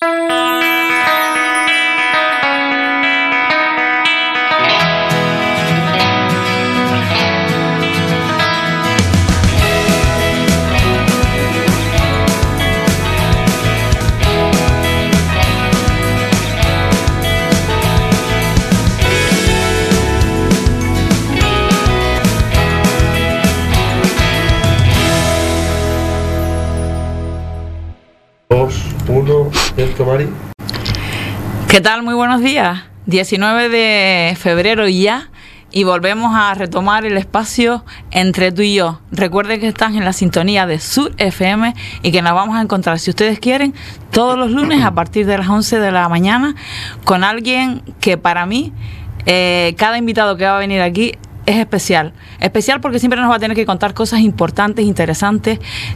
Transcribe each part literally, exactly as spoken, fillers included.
Mari. ¿Qué tal? Muy buenos días. diecinueve de febrero ya, y volvemos a retomar el espacio entre tú y yo. Recuerden que están en la sintonía de Sur F M y que nos vamos a encontrar, si ustedes quieren, todos los lunes a partir de las once de la mañana con alguien que para mí, eh, cada invitado que va a venir aquí es especial, especial porque siempre nos va a tener que contar cosas importantes, interesantes.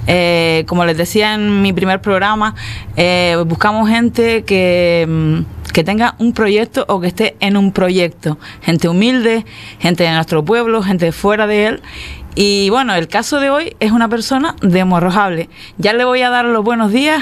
Eh, como les decía en mi primer programa, eh, buscamos gente que, que tenga un proyecto o que esté en un proyecto, gente humilde, gente de nuestro pueblo, gente fuera de él. Y bueno, el caso de hoy es una persona de Morrojable. Ya le voy a dar los buenos días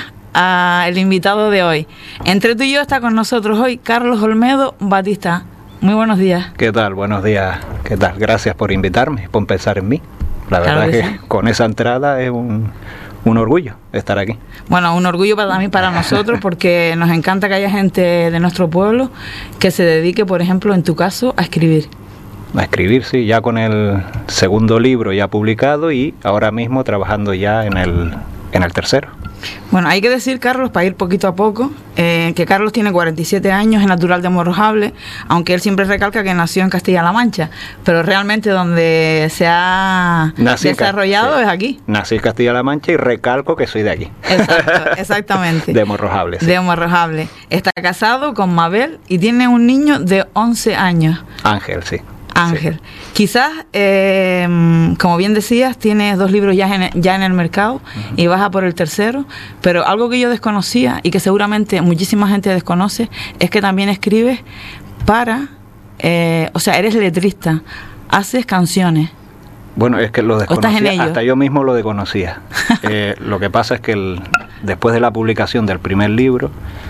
al invitado de hoy. Entre tú y yo está con nosotros hoy Carlos Olmedo Batista. Muy buenos días. ¿Qué tal? Buenos días. ¿Qué tal? Gracias por invitarme, por pensar en mí. La verdad claro que, que sí. Con esa entrada es un, un orgullo estar aquí. Bueno, un orgullo para mí, para nosotros, porque nos encanta que haya gente de nuestro pueblo que se dedique, por ejemplo, en tu caso, a escribir. A escribir, sí, ya con el segundo libro ya publicado y ahora mismo trabajando ya en el, en el tercero. Bueno, hay que decir, Carlos, para ir poquito a poco, eh, que Carlos tiene cuarenta y siete años, es natural de Morrojable, aunque él siempre recalca que nació en Castilla-La Mancha, pero realmente donde se ha Nací desarrollado sí. es aquí. Nací en Castilla-La Mancha y recalco que soy de aquí. Exacto, exactamente. De Morrojable. Sí. De Morrojable. Está casado con Mabel y tiene un niño de once años. Ángel, sí. Ángel. Sí. Quizás, eh, como bien decías, tienes dos libros ya en, ya en el mercado uh-huh. y vas a por el tercero, pero algo que yo desconocía y que seguramente muchísima gente desconoce es que también escribes para, eh, o sea, eres letrista, haces canciones. Bueno, es que lo desconocía, hasta yo mismo lo desconocía. eh, lo que pasa es que el, después de la publicación del primer libro,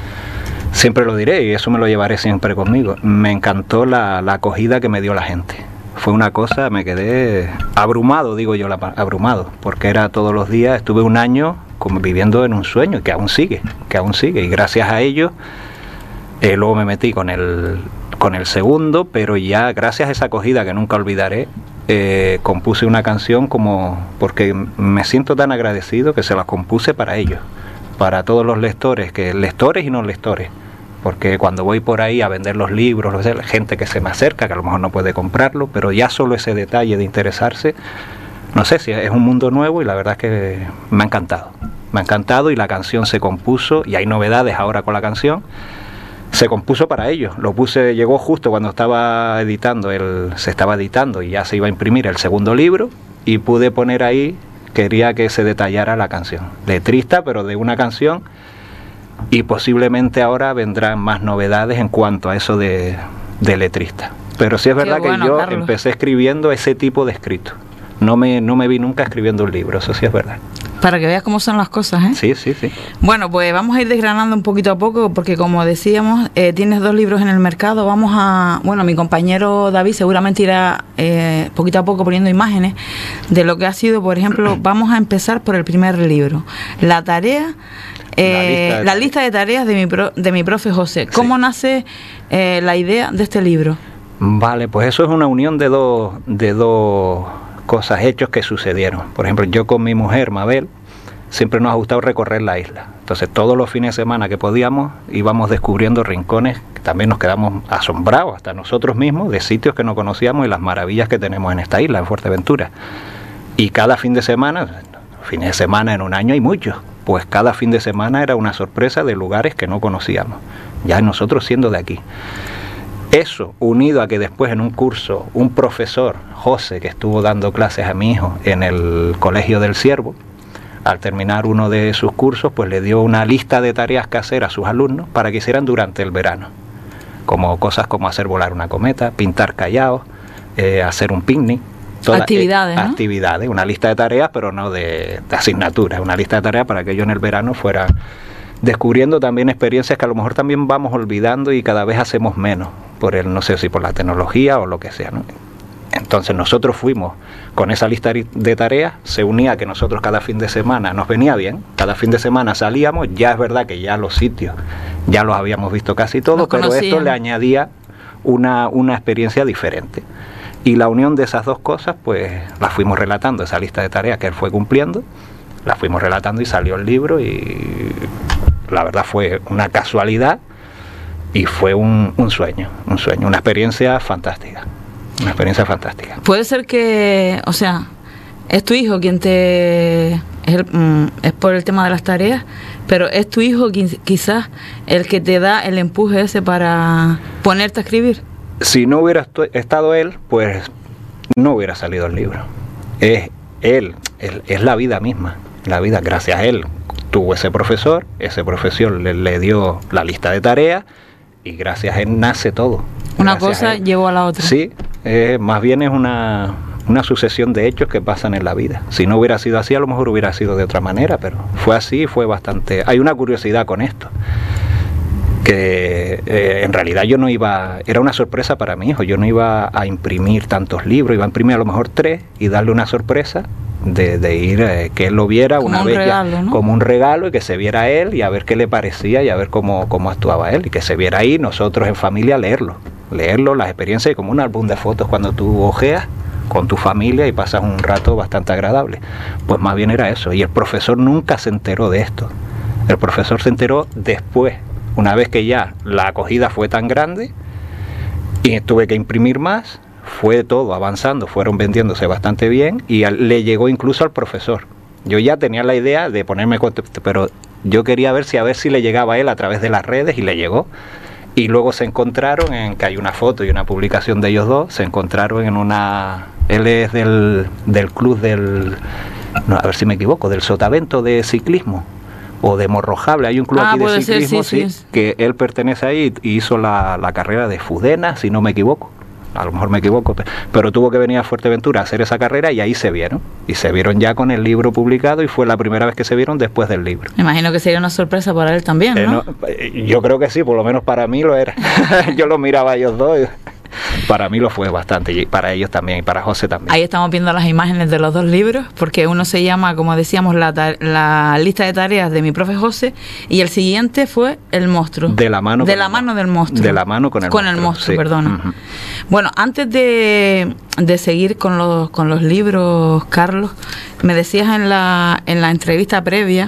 siempre lo diré y eso me lo llevaré siempre conmigo, me encantó la, la acogida que me dio la gente. Fue una cosa, me quedé abrumado, digo yo, la, abrumado, porque era todos los días, estuve un año como viviendo en un sueño que aún sigue, que aún sigue, y gracias a ello, eh, luego me metí con el, con el segundo, pero ya gracias a esa acogida que nunca olvidaré, eh, compuse una canción como, porque me siento tan agradecido que se la compuse para ellos, para todos los lectores, que lectores y no lectores, porque cuando voy por ahí a vender los libros, gente que se me acerca, que a lo mejor no puede comprarlo, pero ya solo ese detalle de interesarse, no sé si es un mundo nuevo y la verdad es que me ha encantado, me ha encantado y la canción se compuso, y hay novedades ahora con la canción, se compuso para ellos, lo puse, llegó justo cuando estaba editando, el, se estaba editando y ya se iba a imprimir el segundo libro, y pude poner ahí, quería que se detallara la canción, letrista, pero de una canción, y posiblemente ahora vendrán más novedades en cuanto a eso de, de letrista. Pero sí es verdad Qué bueno, que yo Carlos. empecé escribiendo ese tipo de escrito. No me, no me vi nunca escribiendo un libro, eso sí es verdad. Para que veas cómo son las cosas, ¿eh? Sí, sí, sí. Bueno, pues vamos a ir desgranando un poquito a poco, porque como decíamos, eh, tienes dos libros en el mercado. Vamos a... Bueno, mi compañero David seguramente irá eh, poquito a poco poniendo imágenes de lo que ha sido, por ejemplo, vamos a empezar por el primer libro. La tarea... Eh, la, lista la lista de tareas de mi, pro, de mi profe José. ¿Cómo sí. nace eh, la idea de este libro? Vale, pues eso es una unión de dos, de dos cosas, hechos que sucedieron. Por ejemplo, yo con mi mujer, Mabel, siempre nos ha gustado recorrer la isla. Entonces todos los fines de semana que podíamos íbamos descubriendo rincones que también nos quedamos asombrados, hasta nosotros mismos, de sitios que no conocíamos y las maravillas que tenemos en esta isla, en Fuerteventura. Y cada fin de semana, fines de semana en un año hay muchos, pues cada fin de semana era una sorpresa de lugares que no conocíamos, ya nosotros siendo de aquí. Eso, unido a que después en un curso, un profesor, José, que estuvo dando clases a mi hijo en el Colegio del Ciervo, al terminar uno de sus cursos, pues le dio una lista de tareas que hacer a sus alumnos para que hicieran durante el verano, como cosas como hacer volar una cometa, pintar callaos, eh, hacer un picnic. Toda, actividades, eh, ¿no? Actividades, una lista de tareas, pero no de, de asignaturas, una lista de tareas para que ellos en el verano fueran descubriendo también experiencias que a lo mejor también vamos olvidando y cada vez hacemos menos, por el, no sé si por la tecnología o lo que sea, ¿no? Entonces nosotros fuimos con esa lista de tareas, se unía que nosotros cada fin de semana, nos venía bien, cada fin de semana salíamos, ya es verdad que ya los sitios ya los habíamos visto casi todos, pero esto le añadía una, una experiencia diferente. Y la unión de esas dos cosas, pues la fuimos relatando, esa lista de tareas que él fue cumpliendo, la fuimos relatando y salió el libro, y la verdad fue una casualidad y fue un, un sueño, un sueño, una experiencia fantástica. Una experiencia fantástica. Puede ser que, o sea, es tu hijo quien te... Es, el, mm, es por el tema de las tareas, pero es tu hijo quien, quizás el que te da el empuje ese para ponerte a escribir. Si no hubiera estado él, pues no hubiera salido el libro. Es él, él es la vida misma. La vida, gracias a él, tuvo ese profesor, ese profesor le, le dio la lista de tareas y gracias a él nace todo. Una cosa llevó a la otra. Sí, eh, más bien es una, una sucesión de hechos que pasan en la vida. Si no hubiera sido así, a lo mejor hubiera sido de otra manera, pero fue así, fue bastante... Hay una curiosidad con esto, que eh, en realidad yo no iba... Era una sorpresa para mi hijo, yo no iba a imprimir tantos libros, iba a imprimir a lo mejor tres y darle una sorpresa de, de ir, eh, que él lo viera como una un vez regalo, ya, ¿no? como un regalo, y que se viera él y a ver qué le parecía y a ver cómo, cómo actuaba él, y que se viera ahí nosotros en familia leerlo. leerlo, las experiencias, como un álbum de fotos cuando tú ojeas con tu familia y pasas un rato bastante agradable. Pues más bien era eso, y el profesor nunca se enteró de esto. El profesor se enteró después, una vez que ya la acogida fue tan grande y tuve que imprimir más, fue todo avanzando, fueron vendiéndose bastante bien y al, le llegó incluso al profesor. Yo ya tenía la idea de ponerme contento, pero yo quería ver si a ver si le llegaba a él a través de las redes, y le llegó. Y luego se encontraron en que hay una foto y una publicación de ellos dos, se encontraron en una... Él es del, del club del... No, a ver si me equivoco, del Sotavento de ciclismo o de Morrojable. Hay un club ah, aquí de ciclismo, ser, sí, sí, sí. que él pertenece ahí y hizo la, la carrera de Fudena, si no me equivoco. A lo mejor me equivoco, pero tuvo que venir a Fuerteventura a hacer esa carrera y ahí se vieron. Y se vieron ya con el libro publicado y fue la primera vez que se vieron después del libro. Me imagino que sería una sorpresa para él también, ¿no? Eh, no yo creo que sí, por lo menos para mí lo era. Yo lo miraba a ellos dos y para mí lo fue bastante, y para ellos también, y para José también. Ahí estamos viendo las imágenes de los dos libros, porque uno se llama, como decíamos, la, la lista de tareas de mi profe José, y el siguiente fue El monstruo. De la mano, de la mano del monstruo. De la mano con el con monstruo. el monstruo, sí. perdona. Uh-huh. Bueno, antes de, de seguir con los, con los libros, Carlos, me decías en la, en la entrevista previa,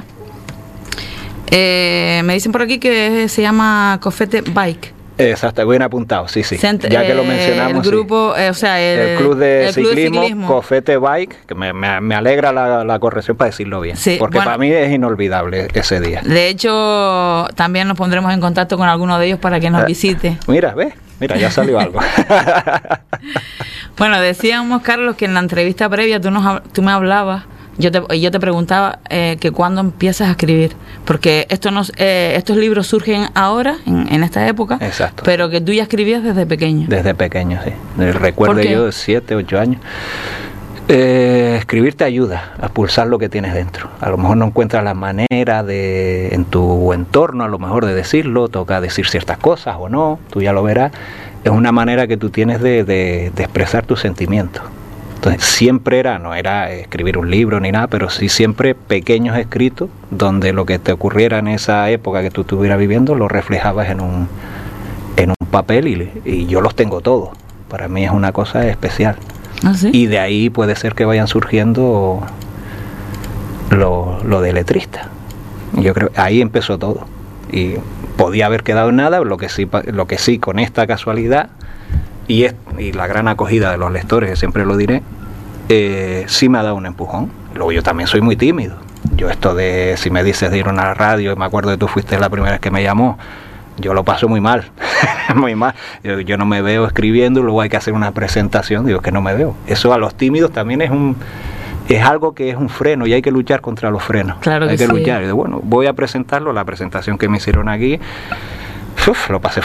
eh, me dicen por aquí que se llama Cofete Bike. Exacto, bien apuntado, sí, sí. Cent- ya que lo mencionamos. El grupo, sí. eh, o sea, el, el club de, el ciclismo, club de ciclismo, Cofete Bike, que me, me, me alegra la, la corrección para decirlo bien, sí, porque bueno, para mí es inolvidable ese día. De hecho, también nos pondremos en contacto con alguno de ellos para que nos eh, visite. Mira, ves, mira, ya salió algo. Bueno, decíamos, Carlos, que en la entrevista previa tú, nos, tú me hablabas, yo te, yo te preguntaba eh, que cuándo empiezas a escribir, porque esto nos, eh, estos libros surgen ahora, en, en esta época. Exacto. Pero que tú ya escribías desde pequeño. Desde pequeño, sí. Recuerdo yo de siete, ocho años. Eh, escribir te ayuda a pulsar lo que tienes dentro. A lo mejor no encuentras la manera de, en tu entorno, a lo mejor de decirlo, toca decir ciertas cosas o no, tú ya lo verás. Es una manera que tú tienes de, de, de expresar tus sentimientos. Entonces, siempre era, no era escribir un libro ni nada, pero sí siempre pequeños escritos donde lo que te ocurriera en esa época que tú estuvieras viviendo lo reflejabas en un, en un papel y, y yo los tengo todos. Para mí es una cosa especial. ¿Ah, sí? Y de ahí puede ser que vayan surgiendo lo, lo de letrista. Yo creo ahí empezó todo. Y podía haber quedado en nada, lo que sí, lo que sí con esta casualidad y, es, y la gran acogida de los lectores, que siempre lo diré, eh, sí me ha dado un empujón. Luego yo también soy muy tímido. Yo esto de, si me dices de ir a una radio, me acuerdo que tú fuiste la primera vez que me llamó, yo lo paso muy mal, muy mal. Yo, yo no me veo escribiendo, luego hay que hacer una presentación, digo que no me veo. Eso a los tímidos también es un es algo que es un freno y hay que luchar contra los frenos. Claro que hay que sí. luchar. Y de, bueno, voy a presentarlo, la presentación que me hicieron aquí, uf, lo pasé fatal.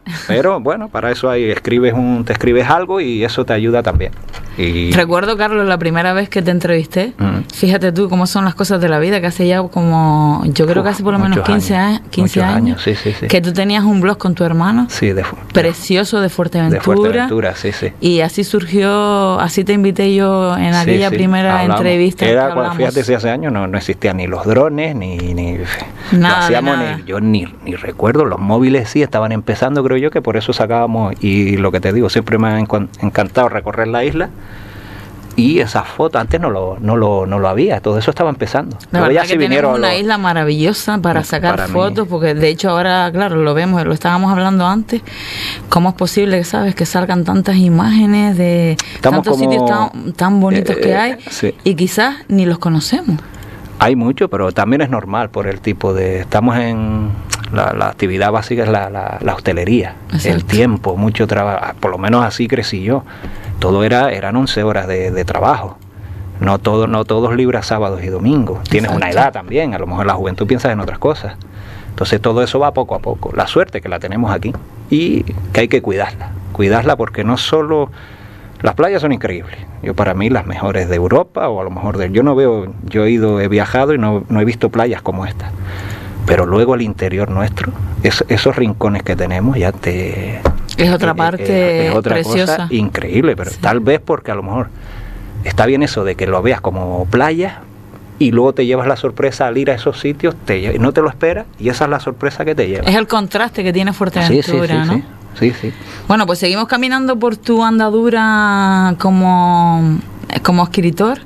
Pero bueno, para eso hay, escribes un, te escribes algo y eso te ayuda también. Y recuerdo, Carlos, la primera vez que te entrevisté, uh-huh. fíjate tú cómo son las cosas de la vida, que hace ya como, yo creo que hace por lo menos quince años, quince años, sí, sí, sí. que tú tenías un blog con tu hermano, sí, de, precioso, de Fuerteventura, de Fuerteventura, sí, sí. Y así surgió, así te invité yo en aquella sí, sí. primera hablamos. entrevista. Era, cuando, fíjate, si hace años no, no existían ni los drones, ni, ni nada, hacíamos, nada. Ni, yo ni, ni recuerdo, los móviles sí estaban empezando, creo yo, que por eso sacábamos, y lo que te digo, siempre me ha encantado recorrer la isla. Y esas fotos, antes no lo, no lo, no lo había, todo eso estaba empezando. La verdad ya que tenemos una los, isla maravillosa para sacar para fotos, mí. Porque de hecho ahora, claro, lo vemos, lo estábamos hablando antes, cómo es posible, sabes, que salgan tantas imágenes de Estamos tantos como, sitios tan, tan bonitos eh, que hay, sí. y quizás ni los conocemos. Hay mucho, pero también es normal por el tipo de... Estamos en... La, la actividad básica es la, la, la hostelería, Exacto. el tiempo, mucho trabajo, por lo menos así crecí yo. Todo era, eran once horas de, de trabajo. No todo, no todos libras sábados y domingos. Tienes Exacto. una edad también, a lo mejor la juventud piensa en otras cosas. Entonces todo eso va poco a poco. La suerte que la tenemos aquí y que hay que cuidarla. Cuidarla porque no solo... Las playas son increíbles. Yo para mí las mejores de Europa o a lo mejor de... Yo no veo... Yo he ido, he viajado y no, no he visto playas como esta. Pero luego el interior nuestro, es, esos rincones que tenemos ya te... Es otra parte es, es otra preciosa. Cosa increíble, pero sí. tal vez porque a lo mejor está bien eso de que lo veas como playa y luego te llevas la sorpresa al ir a esos sitios, te, no te lo esperas y esa es la sorpresa que te llevas. Es el contraste que tiene Fuerteventura, sí, sí, sí, ¿no? Sí. Sí, sí. Bueno, pues seguimos caminando por tu andadura como, como escritor.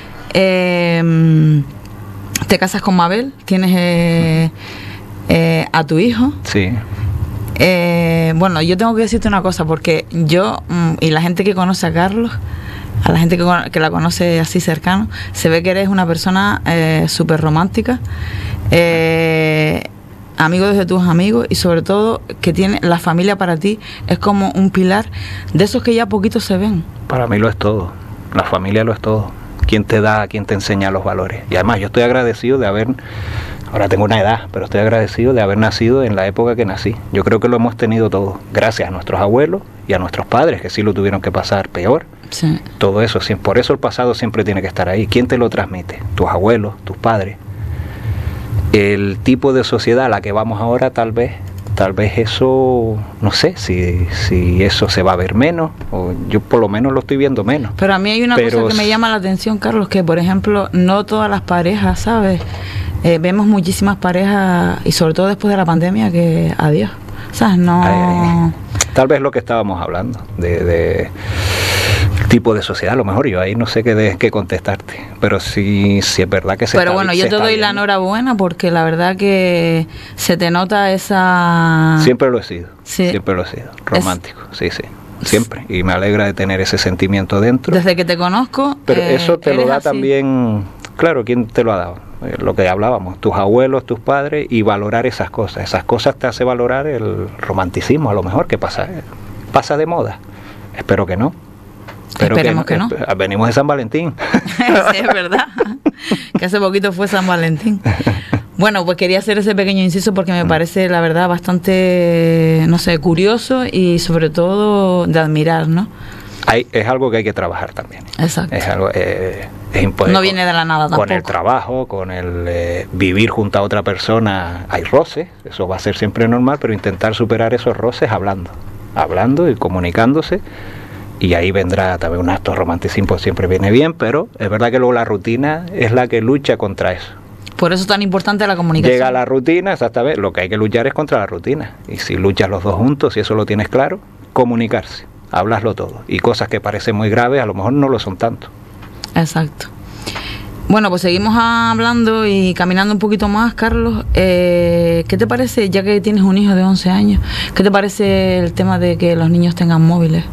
Eh, te casas con Mabel, tienes eh, eh, a tu hijo. Sí. Eh, bueno, yo tengo que decirte una cosa, porque yo mm, y la gente que conoce a Carlos, a la gente que, que la conoce así cercano, se ve que eres una persona eh, súper romántica, eh, amigo desde tus amigos y sobre todo que tiene la familia para ti es como un pilar de esos que ya poquito se ven. Para mí lo es todo, la familia lo es todo. Quién te da, quién te enseña los valores. Y además yo estoy agradecido de haber, ahora tengo una edad, pero estoy agradecido de haber nacido en la época que nací. Yo creo que lo hemos tenido todo, gracias a nuestros abuelos y a nuestros padres, que sí lo tuvieron que pasar peor. Sí. Todo eso, por eso el pasado siempre tiene que estar ahí. ¿Quién te lo transmite? Tus abuelos, tus padres. El tipo de sociedad a la que vamos ahora, tal vez, tal vez eso, no sé, si, si eso se va a ver menos, o yo por lo menos lo estoy viendo menos. Pero a mí hay una Pero, cosa que me llama la atención, Carlos, que por ejemplo, no todas las parejas, ¿sabes? Eh, vemos muchísimas parejas, y sobre todo después de la pandemia, que adiós, ¿sabes? No... Ay, tal vez lo que estábamos hablando, de... de tipo de sociedad, a lo mejor yo ahí no sé qué, de, qué contestarte, pero sí, sí es verdad que se Pero está, bueno, yo te doy la enhorabuena porque la verdad que se te nota esa... Siempre lo he sido, sí. siempre lo he sido, romántico, es... sí, sí, siempre, y me alegra de tener ese sentimiento dentro. Desde que te conozco... Pero eh, eso te lo da así. También, claro, ¿quién te lo ha dado? Lo que hablábamos, tus abuelos, tus padres, y valorar esas cosas, esas cosas te hace valorar el romanticismo, a lo mejor, que pasa, pasa de moda, espero que no. Pero Esperemos que, que no. Venimos de San Valentín. Sí, es verdad. Que hace poquito fue San Valentín. Bueno, pues quería hacer ese pequeño inciso porque me parece, la verdad, bastante, no sé, curioso y sobre todo de admirar, ¿no? Hay, es algo que hay que trabajar también. Exacto. Es algo, eh, es imposible. No viene de la nada tampoco. Con el trabajo, con el eh, vivir junto a otra persona, hay roces, eso va a ser siempre normal, pero intentar superar esos roces hablando, hablando y comunicándose. Y ahí vendrá también un acto de romanticismo, siempre viene bien, pero es verdad que luego la rutina es la que lucha contra eso. Por eso es tan importante la comunicación. Llega la rutina, exactamente, lo que hay que luchar es contra la rutina. Y si luchas los dos juntos, y eso lo tienes claro, comunicarse, hablaslo todo. Y cosas que parecen muy graves, a lo mejor no lo son tanto. Exacto. Bueno, pues seguimos hablando y caminando un poquito más, Carlos. Eh, ¿Qué te parece, ya que tienes un hijo de once años, qué te parece el tema de que los niños tengan móviles?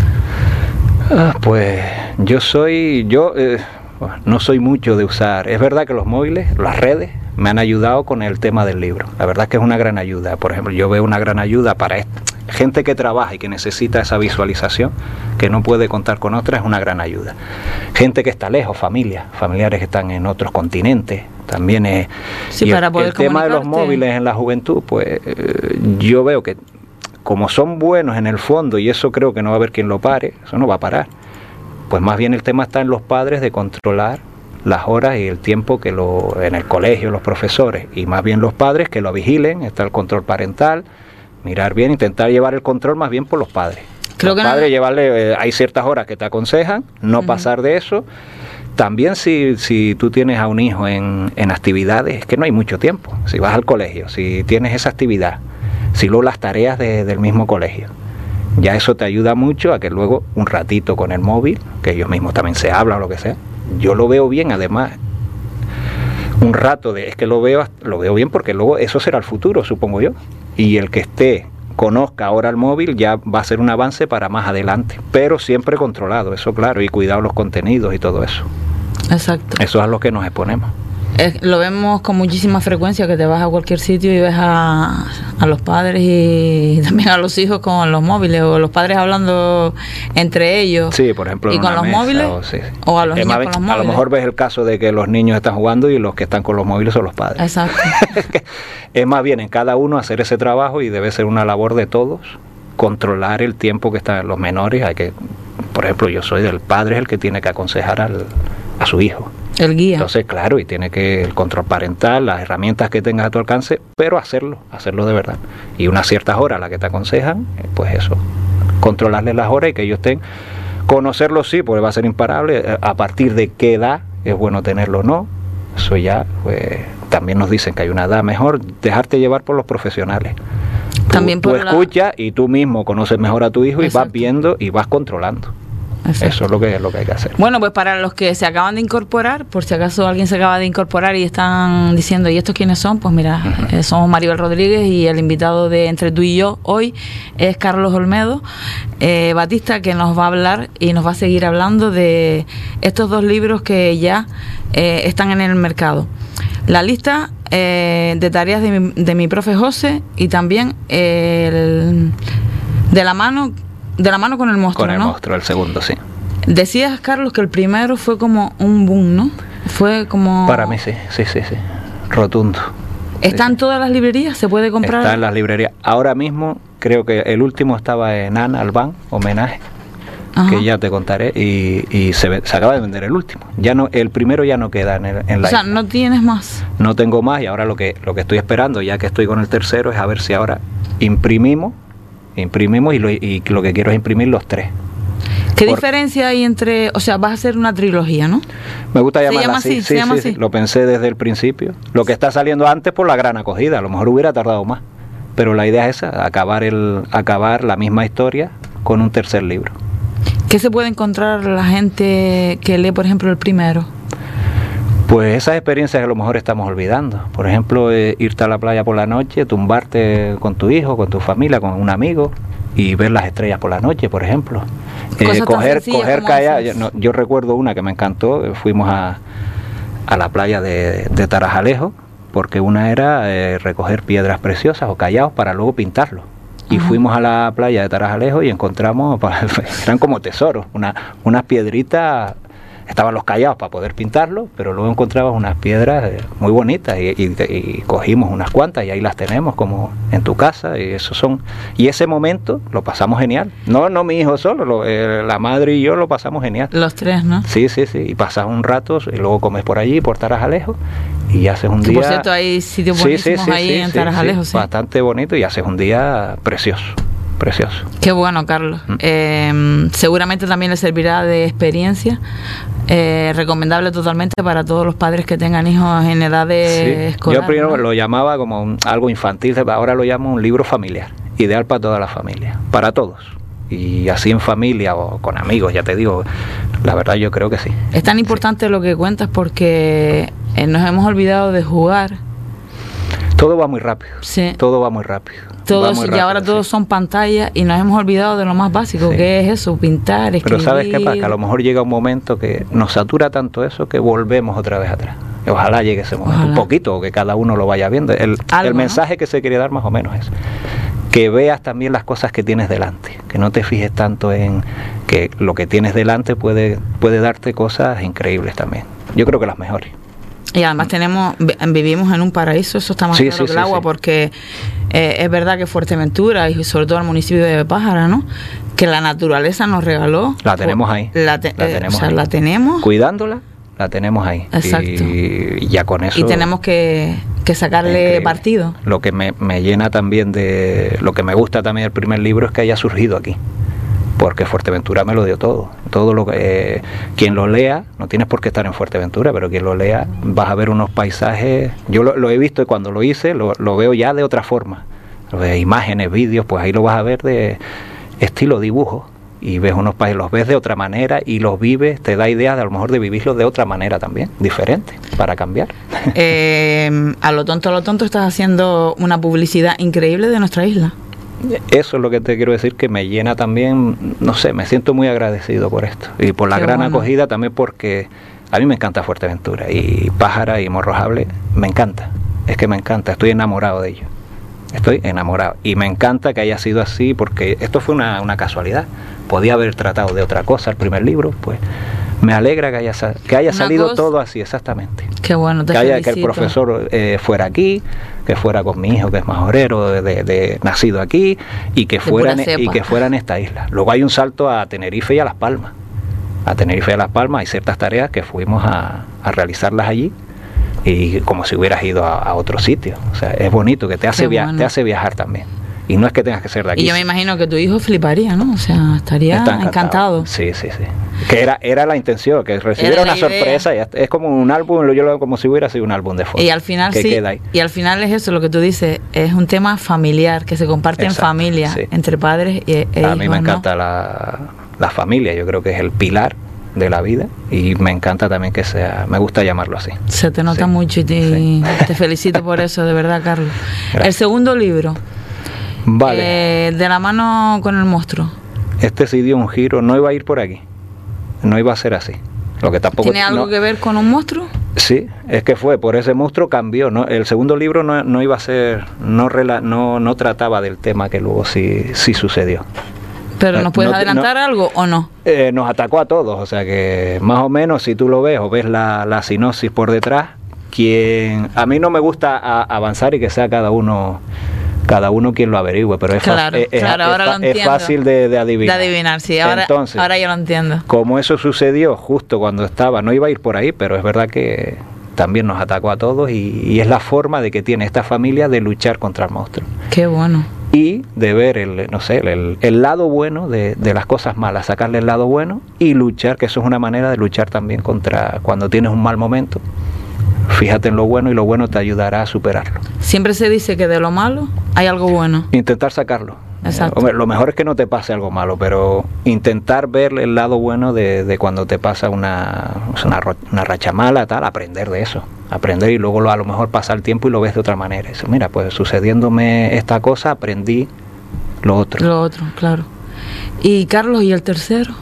Ah, pues yo soy, yo eh, no soy mucho de usar, es verdad que los móviles, las redes, me han ayudado con el tema del libro, la verdad es que es una gran ayuda, por ejemplo, yo veo una gran ayuda para esto. Gente que trabaja y que necesita esa visualización, que no puede contar con otra, es una gran ayuda. Gente que está lejos, familia, familiares que están en otros continentes, también es... Sí, y para el, poder el tema de los móviles en la juventud, pues eh, yo veo que como son buenos en el fondo, y eso creo que no va a haber quien lo pare, eso no va a parar, pues más bien el tema está en los padres de controlar las horas y el tiempo que lo en el colegio, los profesores, y más bien los padres que lo vigilen, está el control parental, mirar bien, intentar llevar el control más bien por los padres. Creo los que padres no... llevarle, eh, hay ciertas horas que te aconsejan, no uh-huh. pasar de eso. También si, si tú tienes a un hijo en, en actividades, es que no hay mucho tiempo, si vas al colegio, si tienes esa actividad, si luego las tareas de, del mismo colegio, ya eso te ayuda mucho a que luego un ratito con el móvil, que ellos mismos también se hablan o lo que sea, yo lo veo bien, además, un rato de, es que lo veo, lo veo bien porque luego eso será el futuro, supongo yo, y el que esté, conozca ahora el móvil ya va a ser un avance para más adelante, pero siempre controlado, eso claro, y cuidado los contenidos y todo eso. Exacto. Eso es a lo que nos exponemos. Es, lo vemos con muchísima frecuencia, que te vas a cualquier sitio y ves a, a los padres y también a los hijos con los móviles, o los padres hablando entre ellos. Sí, por ejemplo, y con los mesa, móviles, o, sí, sí. o a los es niños más, con los móviles. A lo mejor ves el caso de que los niños están jugando y los que están con los móviles son los padres. Exacto. Es más bien en cada uno hacer ese trabajo, y debe ser una labor de todos, controlar el tiempo que están los menores. Hay que, por ejemplo, yo soy del padre, es el que tiene que aconsejar al, a su hijo. El guía. Entonces, claro, y tiene que el control parental, las herramientas que tengas a tu alcance, pero hacerlo, hacerlo de verdad. Y unas ciertas horas a las que te aconsejan, pues eso, controlarles las horas y que ellos estén, conocerlo sí, porque va a ser imparable, a partir de qué edad es bueno tenerlo o no, eso ya, pues también nos dicen que hay una edad mejor, dejarte llevar por los profesionales. Tú, también por tú la... escuchas y tú mismo conoces mejor a tu hijo. Exacto. Y vas viendo y vas controlando. Exacto. Eso es lo que, es lo que hay que hacer. Bueno, pues para los que se acaban de incorporar, por si acaso alguien se acaba de incorporar y están diciendo, ¿y estos quiénes son? Pues mira, uh-huh. eh, somos Maribel Rodríguez, y el invitado de Entre tú y yo hoy es Carlos Olmedo eh, Batista, que nos va a hablar y nos va a seguir hablando de estos dos libros que ya eh, están en el mercado. La lista eh, de tareas de mi, de mi profe José, y también eh, el, de la mano de la mano con el monstruo, con el ¿no? monstruo, el segundo, sí. Decías, Carlos, que el primero fue como un boom, ¿no? Fue como... Para mí sí, sí, sí, sí, rotundo. ¿Está sí, en sí. todas las librerías? ¿Se puede comprar? Está en las librerías. Ahora mismo creo que el último estaba en Ana Albán, Homenaje. Ajá. Que ya te contaré, y, y se, se acaba de vender el último. Ya no, el primero ya no queda en, el, en la O sea, isla. no tienes más. No tengo más, y ahora lo que lo que estoy esperando, ya que estoy con el tercero, es a ver si ahora imprimimos, imprimimos y lo, y lo que quiero es imprimir los tres. ¿Qué Por, diferencia hay entre, o sea, vas a hacer una trilogía, ¿no? Me gusta llamarla llama así, así, sí, se llama sí, así. sí, lo pensé desde el principio. Lo que está saliendo antes por la gran acogida, a lo mejor hubiera tardado más, pero la idea es esa, acabar el acabar la misma historia con un tercer libro. ¿Qué se puede encontrar la gente que lee, por ejemplo, el primero? Pues esas experiencias que a lo mejor estamos olvidando. Por ejemplo, eh, irte a la playa por la noche, tumbarte con tu hijo, con tu familia, con un amigo, y ver las estrellas por la noche, por ejemplo. Eh, coger coger kayak. Yo, yo recuerdo una que me encantó, fuimos a, a la playa de, de Tarajalejo, porque una era eh, recoger piedras preciosas o callados para luego pintarlos. Y uh-huh. fuimos a la playa de Tarajalejo y encontramos, eran como tesoros, una, unas piedritas, estaban los callados para poder pintarlos, pero luego encontrabas unas piedras muy bonitas y, y, y cogimos unas cuantas y ahí las tenemos como en tu casa, y eso son, y ese momento lo pasamos genial. No, no mi hijo solo, lo, eh, la madre y yo lo pasamos genial. Los tres, ¿no? Sí, sí, sí, y pasas un rato y luego comes por allí, por Tarajalejo, y haces un que día... Por cierto, hay sitios buenísimos sí, sí, sí, ahí sí, en Tarajalejo, sí, sí. Bastante bonito, y haces un día precioso. Precioso. Qué bueno, Carlos. ¿Mm? Eh, seguramente también le servirá de experiencia. Eh, recomendable totalmente para todos los padres que tengan hijos en edad de sí. escolar. Yo primero ¿no? lo llamaba como un, algo infantil, ahora lo llamo un libro familiar, ideal para toda la familia, para todos. Y así en familia o con amigos, ya te digo, la verdad yo creo que sí. Es tan importante sí. lo que cuentas, porque eh, nos hemos olvidado de jugar. Todo va muy rápido. Sí. Todo va muy rápido. Todos, y ahora sí. todos son pantallas, y nos hemos olvidado de lo más básico, sí. que es eso, pintar, escribir. Pero ¿sabes qué pasa? Que a lo mejor llega un momento que nos satura tanto eso que volvemos otra vez atrás. Ojalá llegue ese momento, Ojalá. un poquito, que cada uno lo vaya viendo. El, Algo, el mensaje ¿no? que se quería dar más o menos es que veas también las cosas que tienes delante, que no te fijes tanto en que lo que tienes delante puede, puede darte cosas increíbles también. Yo creo que las mejores. Y además tenemos vivimos en un paraíso, eso está más sí, claro sí, que el sí, agua, sí. porque eh, es verdad que Fuerteventura y sobre todo el municipio de Pájara, ¿no?, que la naturaleza nos regaló. La tenemos ahí. La, te, la tenemos eh, o sea, ahí. La tenemos. Cuidándola, la tenemos ahí. Exacto. Y ya con eso... Y tenemos que, que sacarle increíble. partido. Lo que me, me llena también de... Lo que me gusta también del primer libro es que haya surgido aquí. Porque Fuerteventura me lo dio todo. Todo lo que... Eh, quien lo lea, no tienes por qué estar en Fuerteventura, pero quien lo lea, vas a ver unos paisajes... Yo lo, lo he visto y cuando lo hice, lo, lo veo ya de otra forma. De imágenes, vídeos, pues ahí lo vas a ver de estilo dibujo. Y ves unos países, los ves de otra manera y los vives, te da idea de a lo mejor de vivirlos de otra manera también, diferente, para cambiar. Eh, a lo tonto, a lo tonto estás haciendo una publicidad increíble de nuestra isla. Eso es lo que te quiero decir, que me llena también, no sé, me siento muy agradecido por esto. Y por la Qué gran bueno. acogida también, porque a mí me encanta Fuerteventura y Pájara y Morrojable, me encanta, es que me encanta, estoy enamorado de ellos. Estoy enamorado y me encanta que haya sido así, porque esto fue una, una casualidad. Podía haber tratado de otra cosa el primer libro, pues me alegra que haya, que haya salido cosa, todo así, exactamente. Qué bueno, te que, haya, felicito. que el profesor eh, fuera aquí, que fuera con mi hijo, que es majorero, de, de, de, nacido aquí, y que, fuera en, y que fuera en esta isla. Luego hay un salto a Tenerife y a Las Palmas. A Tenerife y a Las Palmas hay ciertas tareas que fuimos a, a realizarlas allí, y como si hubieras ido a, a otro sitio. O sea, es bonito, que te hace, via bueno. te hace viajar también. Y no es que tengas que ser de aquí. Y yo me imagino que tu hijo fliparía, ¿no? O sea, estaría encantado. encantado. Sí, sí, sí. Que era era la intención, que recibiera una idea. sorpresa. Y es como un álbum, yo lo veo como si hubiera sido un álbum de fotos. Y al final sí, queda ahí. Y al final es eso, lo que tú dices, es un tema familiar, que se comparte Exacto, en familia, sí. entre padres y e hijos. A mí me encanta ¿no? la, la familia, yo creo que es el pilar de la vida, y me encanta también que sea, me gusta llamarlo así. Se te nota sí, mucho y te, sí. te felicito por eso, de verdad, Carlos. Gracias. El segundo libro, vale. eh, De la mano con el monstruo. Este sí dio un giro, no iba a ir por aquí, no iba a ser así. Lo que tampoco ¿Tiene algo no, que ver con un monstruo? Sí, es que fue, por ese monstruo cambió, ¿no? El segundo libro no, no iba a ser, no, rela, no, no trataba del tema que luego sí, sí sucedió. ¿Pero nos puedes no, adelantar no, algo o no? Eh, nos atacó a todos, o sea que más o menos si tú lo ves o ves la, la sinopsis por detrás, quien a mí no me gusta a, avanzar y que sea cada uno cada uno quien lo averigüe, pero es, claro, es, claro, es, ahora es, lo es fácil de, de adivinar. De adivinar, sí, ahora, Entonces, ahora yo lo entiendo. Como eso sucedió justo cuando estaba, no iba a ir por ahí, pero es verdad que también nos atacó a todos y, y es la forma de que tiene esta familia de luchar contra el monstruo. Qué bueno. Y de ver el, no sé, el, el lado bueno de, de las cosas malas, sacarle el lado bueno y luchar, que eso es una manera de luchar también contra cuando tienes un mal momento. Fíjate en lo bueno y lo bueno te ayudará a superarlo. Siempre se dice que de lo malo hay algo bueno. Intentar sacarlo. Exacto. Eh, hombre, lo mejor es que no te pase algo malo, pero intentar ver el lado bueno de, de cuando te pasa una, una, una racha mala, tal, aprender de eso. Aprender y luego lo, a lo mejor pasa el tiempo y lo ves de otra manera. Eso, mira, pues sucediéndome esta cosa, aprendí lo otro. Lo otro, claro. Y Carlos, ¿y el tercero?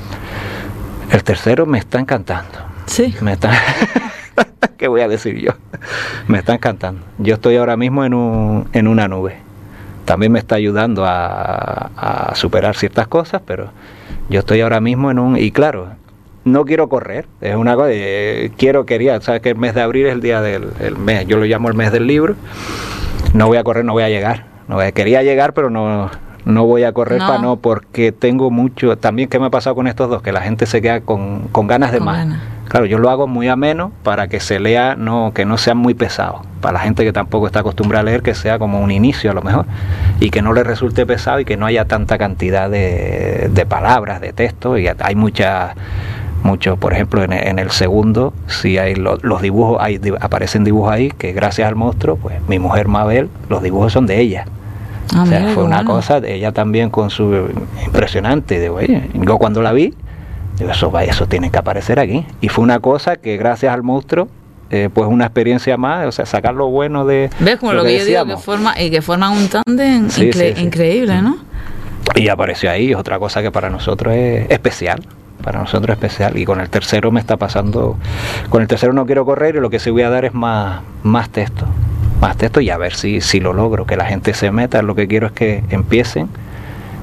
El tercero me está encantando. Sí. Me está... ¿Qué voy a decir yo? Me está encantando. Yo estoy ahora mismo en, un, en una nube. También me está ayudando a, a superar ciertas cosas, pero yo estoy ahora mismo en un... Y claro, no quiero correr, es una cosa, eh, quiero, quería, sabes que el mes de abril es el día del el mes, yo lo llamo el mes del libro, no voy a correr, no voy a llegar, no voy a, quería llegar, pero no, no voy a correr no. para no, porque tengo mucho, también ¿qué me ha pasado con estos dos? Que la gente se queda con, con ganas de con más. Ganas. Claro, yo lo hago muy ameno para que se lea, no, que no sea muy pesado, para la gente que tampoco está acostumbrada a leer, que sea como un inicio a lo mejor, y que no le resulte pesado y que no haya tanta cantidad de, de palabras, de texto, y hay muchas... Mucho, por ejemplo, en, en el segundo, si hay lo, los dibujos, hay, aparecen dibujos ahí que gracias al monstruo, pues mi mujer Mabel, los dibujos son de ella. Ah, o sea, mira, fue una bueno. cosa de ella también con su impresionante. De, oye, yo cuando la vi, digo, eso, eso tiene que aparecer aquí. Y fue una cosa que gracias al monstruo, eh, pues una experiencia más, o sea, sacar lo bueno de. ¿Ves? Como lo, lo que, que yo decíamos. digo, que forma, y que forman un tándem sí, incre sí, sí. increíble, ¿no? Y apareció ahí, otra cosa que para nosotros es especial. Para nosotros especial, y con el tercero me está pasando, con el tercero no quiero correr y lo que sí voy a dar es más, más texto, más texto y a ver si, si lo logro, que la gente se meta. Lo que quiero es que empiecen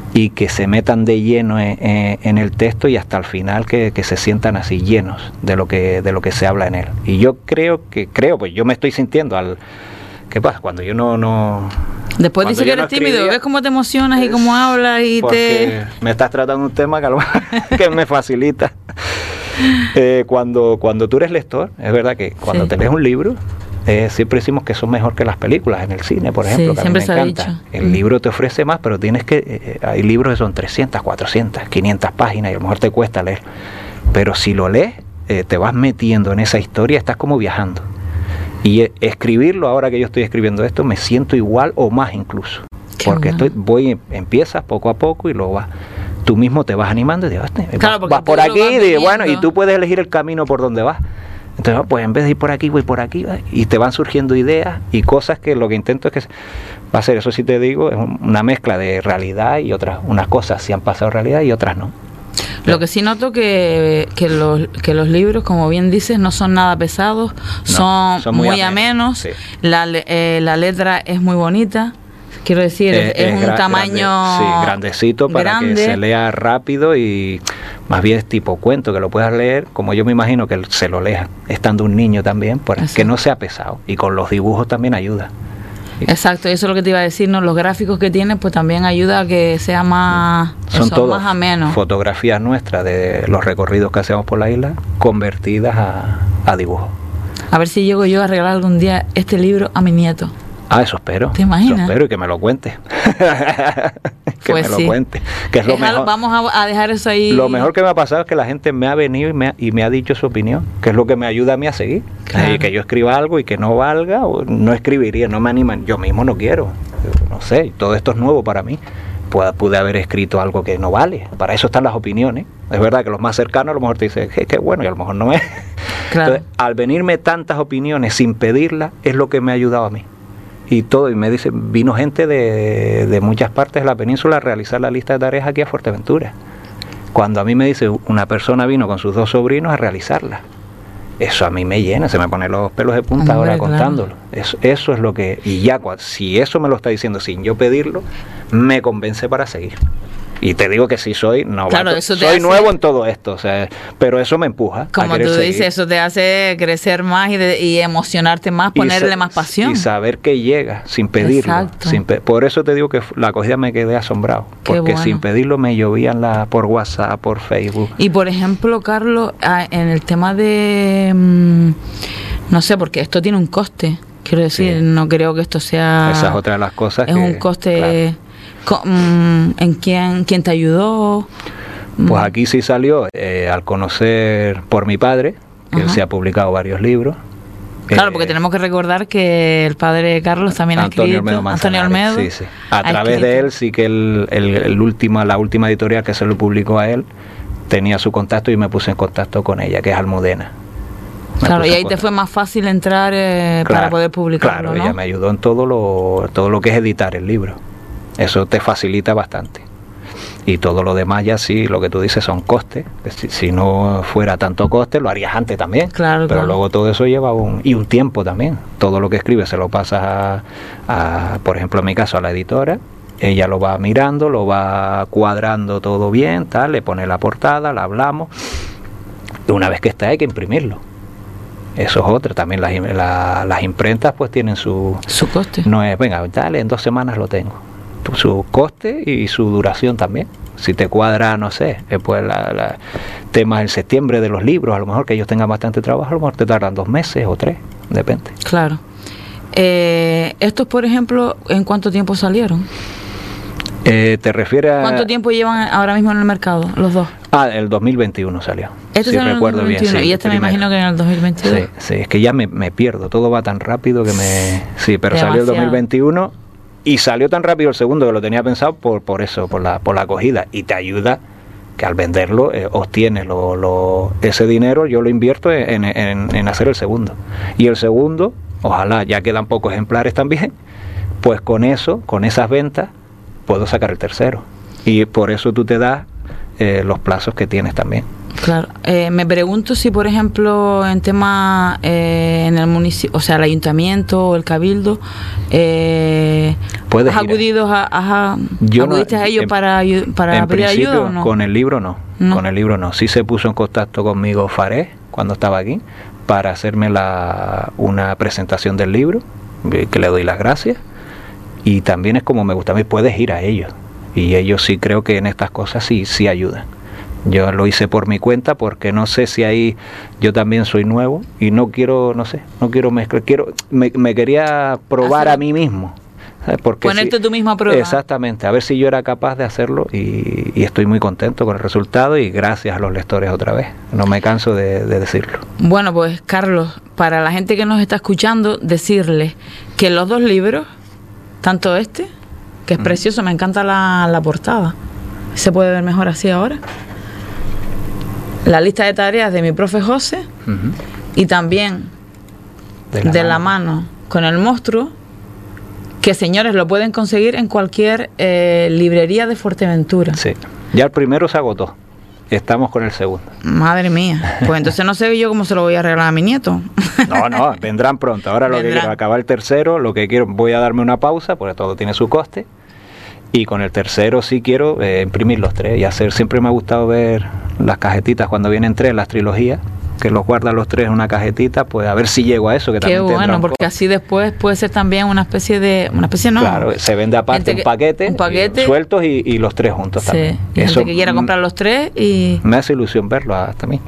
y que se metan de lleno en, en, en el texto y hasta el final que, que se sientan así llenos de lo que de lo que se habla en él. Y yo creo que, creo, pues yo me estoy sintiendo al... ¿Qué pasa? Cuando yo no... no Después dice que eres no tímido, ves cómo te emocionas y cómo hablas y te... me estás tratando un tema que, que me facilita. Eh, cuando, cuando tú eres lector, es verdad que cuando sí. te lees un libro, eh, siempre decimos que son mejor que las películas en el cine, por ejemplo, sí, que a mí me encanta. El mm. libro te ofrece más, pero tienes que... Eh, hay libros que son trescientas, cuatrocientas, quinientas páginas y a lo mejor te cuesta leer. Pero si lo lees, eh, te vas metiendo en esa historia, estás como viajando. Y escribirlo, ahora que yo estoy escribiendo esto, me siento igual o más incluso. Qué porque bueno. estoy, voy, empiezas poco a poco y luego vas, tú mismo te vas animando y dices, claro, vas, vas por aquí y dices, bueno, y tú puedes elegir el camino por donde vas. Entonces, pues en vez de ir por aquí, voy por aquí, y te van surgiendo ideas y cosas que lo que intento es que va a ser, eso sí te digo, es una mezcla de realidad y otras, unas cosas sí han pasado realidad y otras no. Lo que sí noto que, que, los, que los libros, como bien dices, no son nada pesados, no, son, son muy, muy amenos, sí. la, eh, la letra es muy bonita, quiero decir, es, es, es un gra- tamaño grande, sí, grandecito para grande. Que se lea rápido y más bien es tipo cuento, que lo puedas leer, como yo me imagino que se lo lea estando un niño también, para que no sea pesado, y con los dibujos también ayuda. Exacto, eso es lo que te iba a decir, ¿no? Los gráficos que tienes pues también ayuda a que sea más, son eso, todos más ameno. Fotografías nuestras de los recorridos que hacemos por la isla convertidas a, a dibujos. A ver si llego yo a regalar algún día este libro a mi nieto. Ah, eso espero. ¿Te imaginas? Eso espero y que me lo cuente. que pues me sí. lo cuente. Que es lo mejor. Vamos a, a dejar eso ahí. Lo mejor que me ha pasado es que la gente me ha venido y me ha, y me ha dicho su opinión, que es lo que me ayuda a mí a seguir. Claro. Eh, que yo escriba algo y que no valga, o no escribiría, no me animan. Yo mismo no quiero. No sé, todo esto es nuevo para mí. Pude, pude haber escrito algo que no vale. Para eso están las opiniones. Es verdad que los más cercanos a lo mejor te dicen que, que bueno y a lo mejor no es. Claro. Entonces, al venirme tantas opiniones sin pedirlas, es lo que me ha ayudado a mí. Y todo, y me dice, vino gente de, de muchas partes de la península a realizar la lista de tareas aquí a Fuerteventura. Cuando a mí me dice, una persona vino con sus dos sobrinos a realizarla. Eso a mí me llena, se me ponen los pelos de punta Hombre, ahora claro. contándolo. Eso, eso es lo que, y ya, si eso me lo está diciendo sin yo pedirlo, me convence para seguir. Y te digo que sí soy novato, claro, eso te soy hace... nuevo en todo esto, o sea, pero eso me empuja. Como a tú seguir. dices, eso te hace crecer más y, de, y emocionarte más, ponerle sa- más pasión. Y saber que llega, sin pedirlo. Sin pe- por eso te digo que la acogida me quedé asombrado, Qué porque bueno. sin pedirlo me llovían la, por WhatsApp, por Facebook. Y por ejemplo, Carlos, en el tema de, mmm, no sé, porque esto tiene un coste, quiero decir, sí. no creo que esto sea... Esa es otra de las cosas es que... Es un coste... Claro. ¿En quién, quién te ayudó? Pues aquí sí salió, eh, al conocer por mi padre, que Ajá. él se ha publicado varios libros. Claro, eh, porque tenemos que recordar que el padre Carlos también Antonio ha escrito. Olmedo Antonio Olmedo. Sí, sí. A través escrito. de él sí que el, el, el última, la última editorial que se lo publicó a él tenía su contacto y me puse en contacto con ella, que es Almudena. Me claro, y ahí te fue más fácil entrar eh, claro, para poder publicarlo, Claro, ¿no? ella me ayudó en todo lo, todo lo que es editar el libro. Eso te facilita bastante. Y todo lo demás ya sí, lo que tú dices son costes. Si, si no fuera tanto coste, lo harías antes también. Claro, Pero claro. luego todo eso lleva un... Y un tiempo también. Todo lo que escribes se lo pasas a, a, por ejemplo, en mi caso, a la editora. Ella lo va mirando, lo va cuadrando todo bien, tal, le pone la portada, la hablamos. Y una vez que está hay que imprimirlo. Eso es otra. También las, la, las imprentas pues tienen su... Su coste. No es, venga, dale, en dos semanas lo tengo. Su coste y su duración también. Si te cuadra, no sé, después la, la temas en septiembre de los libros, a lo mejor que ellos tengan bastante trabajo, a lo mejor te tardan dos meses o tres, depende. Claro. Eh, estos, por ejemplo, ¿en cuánto tiempo salieron? Eh, ¿Te refieres a...? ¿Cuánto tiempo llevan ahora mismo en el mercado, los dos? Ah, el dos mil veintiuno salió. Este sí, recuerdo bien. Sí, y este me imagino que en el dos mil veintidós. Sí, sí, es que ya me, me pierdo, todo va tan rápido que me... Sí, pero Demasiado. Salió el dos mil veintiuno... Y salió tan rápido el segundo que lo tenía pensado por, por eso, por la, por la acogida. Y te ayuda que al venderlo eh, obtienes lo, lo, ese dinero, yo lo invierto en, en, en hacer el segundo. Y el segundo, ojalá, ya quedan pocos ejemplares también, pues con eso, con esas ventas, puedo sacar el tercero. Y por eso tú te das eh, los plazos que tienes también. Claro. Eh, me pregunto si, por ejemplo, en tema eh, en el municipio, o sea, el ayuntamiento o el cabildo, eh, ¿has acudido a, a, Yo acudiste no, a ellos en, para, para en pedir ayuda o no? Con el libro no, no, con el libro no. Sí se puso en contacto conmigo Faré cuando estaba aquí para hacerme la, una presentación del libro, que le doy las gracias. Y también es como me gusta a mí, puedes ir a ellos. Y ellos sí creo que en estas cosas sí, sí ayudan. Yo lo hice por mi cuenta porque no sé si ahí yo también soy nuevo y no quiero, no sé, no quiero mezclar, quiero, me, me quería probar a mí mismo. ¿Sabes? Porque ponerte si, tú mismo a prueba. Exactamente, a ver si yo era capaz de hacerlo y, y estoy muy contento con el resultado y gracias a los lectores otra vez. No me canso de, de decirlo. Bueno, pues Carlos, para la gente que nos está escuchando, decirles que los dos libros, tanto este, que es mm. precioso, me encanta la, la portada, se puede ver mejor así ahora, la lista de tareas de mi profe José, uh-huh. y también de, la, de mano. la mano con el monstruo, que señores lo pueden conseguir en cualquier eh, librería de Fuerteventura. Sí, ya el primero se agotó, estamos con el segundo. Madre mía, pues entonces no sé yo cómo se lo voy a regalar a mi nieto. No, no, vendrán pronto. Ahora vendrán. Lo que quiero, acabar el tercero, lo que quiero, voy a darme una pausa, porque todo tiene su coste. Y con el tercero sí quiero eh, imprimir los tres y hacer, siempre me ha gustado ver las cajetitas cuando vienen tres, las trilogías, que los guardan los tres en una cajetita, pues a ver si llego a eso. Que Qué también bueno, porque así después puede ser también una especie de, una especie no. Claro, se vende aparte un paquete, un paquete, y, sueltos y, y los tres juntos sí, también. Y eso, gente que quiera comprar los tres y... Me hace ilusión verlo hasta a mí.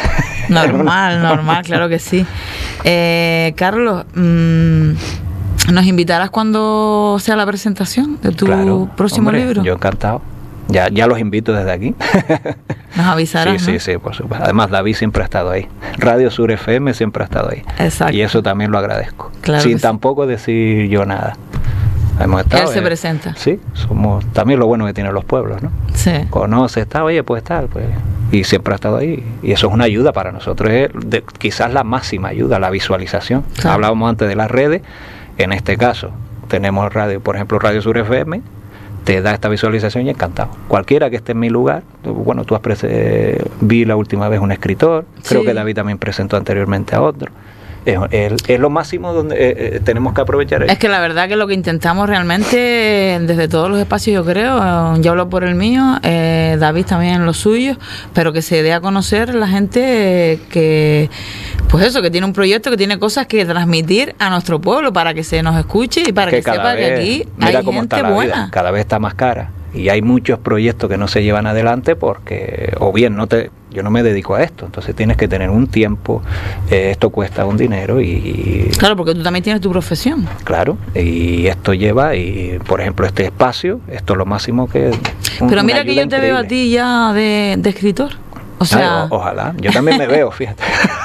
Normal, normal, claro que sí. Eh, Carlos, mmm, ¿nos invitarás cuando sea la presentación de tu claro, próximo hombre, libro? Yo encantado. Ya, ya los invito desde aquí. Nos avisarás, Sí, ¿no? sí, sí, por supuesto. Además, David siempre ha estado ahí. Radio Sur F M siempre ha estado ahí. Exacto. Y eso también lo agradezco. Claro Sin sí. tampoco decir yo nada. Hemos estado, Él se eh, presenta. Sí, somos también lo bueno que tienen los pueblos, ¿no? Sí. Conoce, está, oye, pues tal, pues. Y siempre ha estado ahí. Y eso es una ayuda para nosotros. Es de, quizás la máxima ayuda, la visualización. Claro. Hablábamos antes de las redes. En este caso, tenemos radio, por ejemplo, Radio Sur F M, te da esta visualización y encantado. Cualquiera que esté en mi lugar, bueno, tú has eh, vi la última vez un escritor, creo sí. que David también presentó anteriormente a otro. Es, es, es lo máximo donde eh, eh, tenemos que aprovechar. Es que la verdad que lo que intentamos realmente, desde todos los espacios, yo creo, eh, yo hablo por el mío, eh, David también en los suyos, pero que se dé a conocer la gente que, pues eso, que tiene un proyecto, que tiene cosas que transmitir a nuestro pueblo para que se nos escuche y para que, que sepa vez, que aquí hay gente buena. Vida, cada vez está más cara. Y hay muchos proyectos que no se llevan adelante porque, o bien, no te, yo no me dedico a esto, entonces tienes que tener un tiempo, eh, esto cuesta un dinero y... Claro, porque tú también tienes tu profesión. Claro, y esto lleva, y por ejemplo, este espacio, esto es lo máximo que... Un, Pero mira que yo te increíble. veo a ti ya de, de escritor, o sea... Ay, o, ojalá, yo también me veo, fíjate.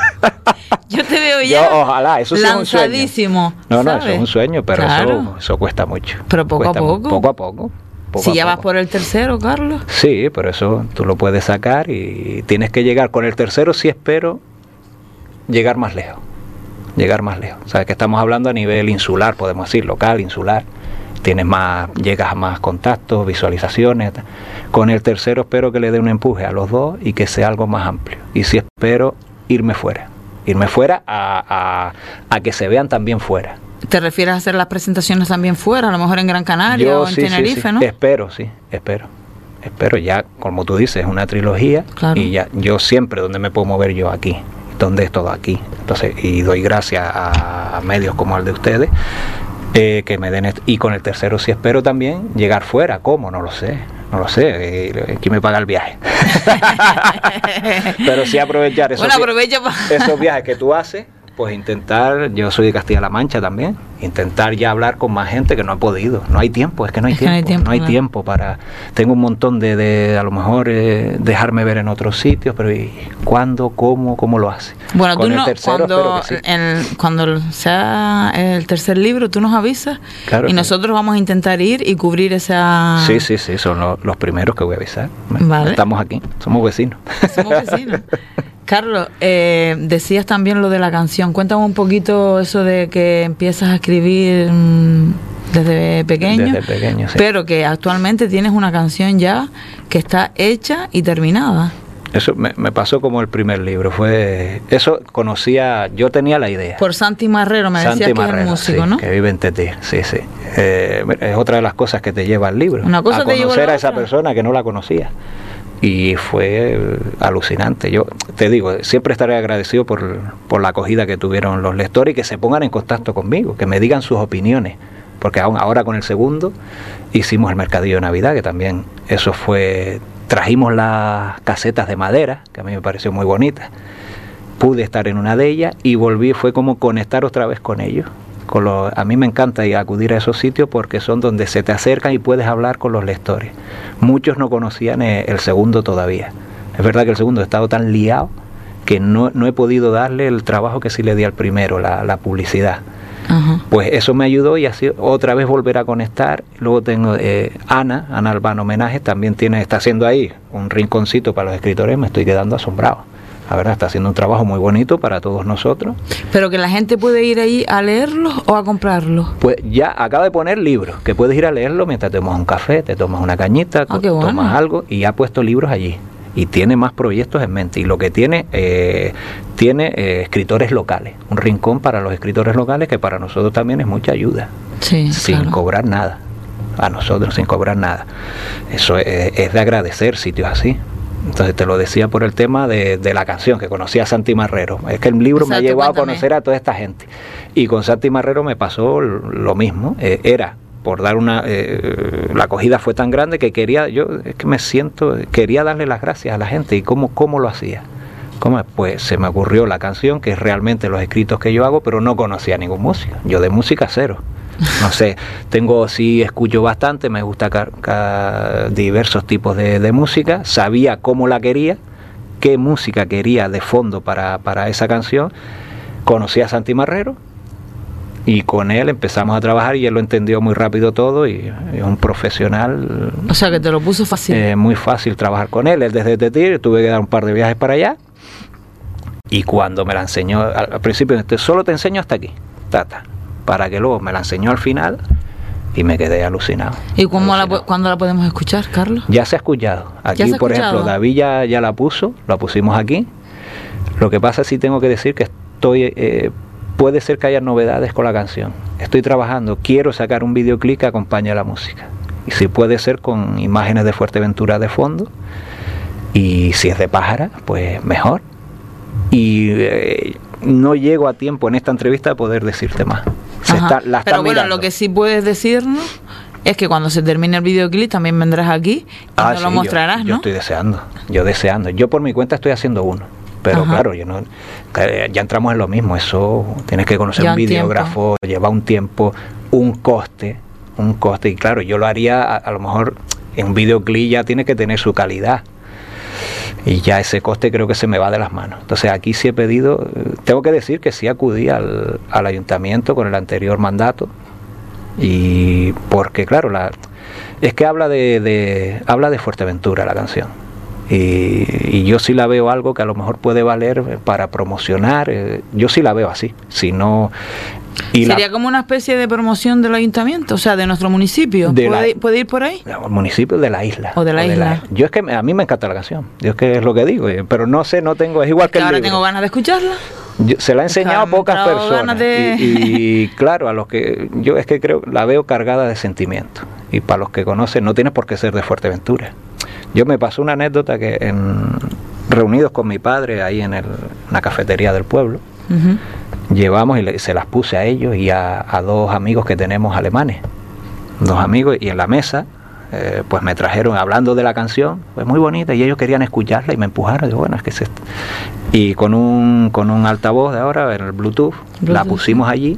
Yo te veo ya yo, ojalá, eso sí lanzadísimo. Es un sueño. No, no, ¿sabes? eso es un sueño, pero claro. eso, eso cuesta mucho. Pero poco cuesta a poco. Poco a poco. Poco si a ya poco. vas por el tercero, Carlos. Sí, pero eso tú lo puedes sacar y tienes que llegar con el tercero, sí espero llegar más lejos. Llegar más lejos. Sabes que estamos hablando a nivel insular, podemos decir, local, insular. Tienes más, llegas a más contactos, visualizaciones. Con el tercero espero que le dé un empuje a los dos y que sea algo más amplio. Y sí espero irme fuera. Irme fuera a, a, a que se vean también fuera. ¿Te refieres a hacer las presentaciones también fuera, a lo mejor en Gran Canaria Yo, o en sí, Tenerife, sí, sí. ¿no? Espero, sí, espero. Espero ya, como tú dices, es una trilogía claro. y ya yo siempre donde me puedo mover yo aquí, donde es todo aquí. Entonces, y doy gracias a, a medios como el de ustedes eh, que me den esto. Y con el tercero sí espero también llegar fuera. ¿Cómo? No lo sé. No lo sé, eh, ¿quién me paga el viaje? Pero sí aprovechar esos, bueno, aprovecha pa- esos viajes que tú haces. Pues intentar, yo soy de Castilla-La Mancha también, intentar ya hablar con más gente que no ha podido, no hay tiempo, es que no hay, es tiempo, que no hay tiempo, no hay claro. tiempo para, tengo un montón de, de a lo mejor eh, dejarme ver en otros sitios, pero ¿y cuándo, cómo, cómo lo hace? Bueno, con tú el no, tercero, cuando, sí. el, cuando sea el tercer libro, tú nos avisas claro, y sí. nosotros vamos a intentar ir y cubrir esa... Sí, sí, sí, son lo, los primeros que voy a avisar. Vale. Estamos aquí, somos vecinos. Somos vecinos. Carlos, eh, decías también lo de la canción. Cuéntame un poquito eso de que empiezas a escribir mmm, desde pequeño, desde pequeño sí. pero que actualmente tienes una canción ya que está hecha y terminada. Eso me, me pasó como el primer libro. Fue eso conocía, yo tenía la idea. Por Santi Marrero, me decías que Marrero, es músico, sí, ¿no? Que vive en Tetí, sí, sí. Eh, es otra de las cosas que te lleva al libro. Una cosa a te conocer lleva a esa persona que no la conocía. Y fue alucinante. Yo te digo, siempre estaré agradecido por, por la acogida que tuvieron los lectores y que se pongan en contacto conmigo, que me digan sus opiniones. Porque aún ahora con el segundo hicimos el mercadillo de Navidad, que también eso fue... Trajimos las casetas de madera, que a mí me pareció muy bonita. Pude estar en una de ellas y volví, fue como conectar otra vez con ellos. Con los, a mí me encanta ir a acudir a esos sitios porque son donde se te acercan y puedes hablar con los lectores. Muchos no conocían el segundo todavía. Es verdad que el segundo ha estado tan liado que no, no he podido darle el trabajo que sí le di al primero, la, la publicidad. Uh-huh. Pues eso me ayudó y así otra vez volver a conectar. Luego tengo eh, Ana, Ana Albano Homenaje, también tiene, está haciendo ahí un rinconcito para los escritores, me estoy quedando asombrado. La verdad, está haciendo un trabajo muy bonito para todos nosotros. ¿Pero que la gente puede ir ahí a leerlos o a comprarlos? Pues ya acaba de poner libros, que puedes ir a leerlos mientras te tomas un café, te tomas una cañita, ah, tomas bueno. algo, y ha puesto libros allí. Y tiene más proyectos en mente. Y lo que tiene, eh, tiene eh, escritores locales. Un rincón para los escritores locales que para nosotros también es mucha ayuda. Sí, sin claro. cobrar nada. A nosotros sin cobrar nada. Eso es, es de agradecer sitios así. Entonces te lo decía por el tema de, de la canción, que conocí a Santi Marrero. Es que el libro Exacto, me ha llevado cuéntame. a conocer a toda esta gente. Y con Santi Marrero me pasó lo mismo. Eh, era... por dar una eh, la acogida fue tan grande que quería yo es que me siento quería darle las gracias a la gente. Y cómo cómo lo hacía. ¿Cómo? Pues se me ocurrió la canción, que es realmente los escritos que yo hago, pero no conocía ningún músico, yo de música cero, no sé, tengo sí escucho bastante, me gusta ca, ca, diversos tipos de, de música, sabía cómo la quería, qué música quería de fondo para, para esa canción, conocí a Santi Marrero y con él empezamos a trabajar y él lo entendió muy rápido todo y es un profesional. O sea que te lo puso fácil. Eh, muy fácil trabajar con él. Él desde Tetí, tuve que dar un par de viajes para allá y cuando me la enseñó, al, al principio, solo te enseño hasta aquí, tata, para que luego me la enseñó al final y me quedé alucinado. ¿Y cómo la, cuándo la podemos escuchar, Carlos? Ya se ha escuchado. Aquí, se ha por escuchado? ejemplo, David ya, ya la puso, la pusimos aquí. Lo que pasa es que sí tengo que decir que estoy... Eh, puede ser que haya novedades con la canción. Estoy trabajando, quiero sacar un videoclip que acompañe a la música. Y si puede ser con imágenes de Fuerteventura de fondo. Y si es de Pájara, pues mejor. Y eh, no llego a tiempo en esta entrevista a poder decirte más. Se está, la Pero bueno, mirando. Lo que sí puedes decirnos es que cuando se termine el videoclip también vendrás aquí y ah, nos sí, lo mostrarás, yo, ¿no? Yo estoy deseando, yo deseando. Yo por mi cuenta estoy haciendo uno. Pero Ajá. claro, yo no, ya entramos en lo mismo, eso tienes que conocer ya un videógrafo, tiempo. lleva un tiempo, un coste, un coste, y claro, yo lo haría a, a lo mejor en un videoclip ya tiene que tener su calidad, y ya ese coste creo que se me va de las manos. Entonces aquí sí he pedido, tengo que decir que sí acudí al, al ayuntamiento con el anterior mandato, y porque claro, la, es que habla de, de, habla de Fuerteventura la canción. Y, y yo sí la veo algo que a lo mejor puede valer para promocionar, eh, yo sí la veo así, si no... Y ¿Sería la, como una especie de promoción del ayuntamiento, o sea, de nuestro municipio? ¿Puede, la, ¿Puede ir por ahí? El municipio de la isla. O de la, o isla. De la Yo es que a mí me encanta la canción, yo es que es lo que digo, pero no sé, no tengo, es igual es que, que el ahora libro. Tengo ganas de escucharla. Yo, se la he enseñado a pocas personas de... y, y claro, a los que yo es que creo, la veo cargada de sentimiento y para los que conocen, no tienes por qué ser de Fuerteventura. Yo me pasó una anécdota que en, reunidos con mi padre ahí en el, una cafetería del pueblo, uh-huh. llevamos y le, se las puse a ellos y a, a dos amigos que tenemos alemanes, dos amigos, y en la mesa eh, pues me trajeron hablando de la canción, pues muy bonita, y ellos querían escucharla y me empujaron, digo, bueno, es que es esto. Y con un, con un altavoz de ahora, en el Bluetooth, Bluetooth, la pusimos allí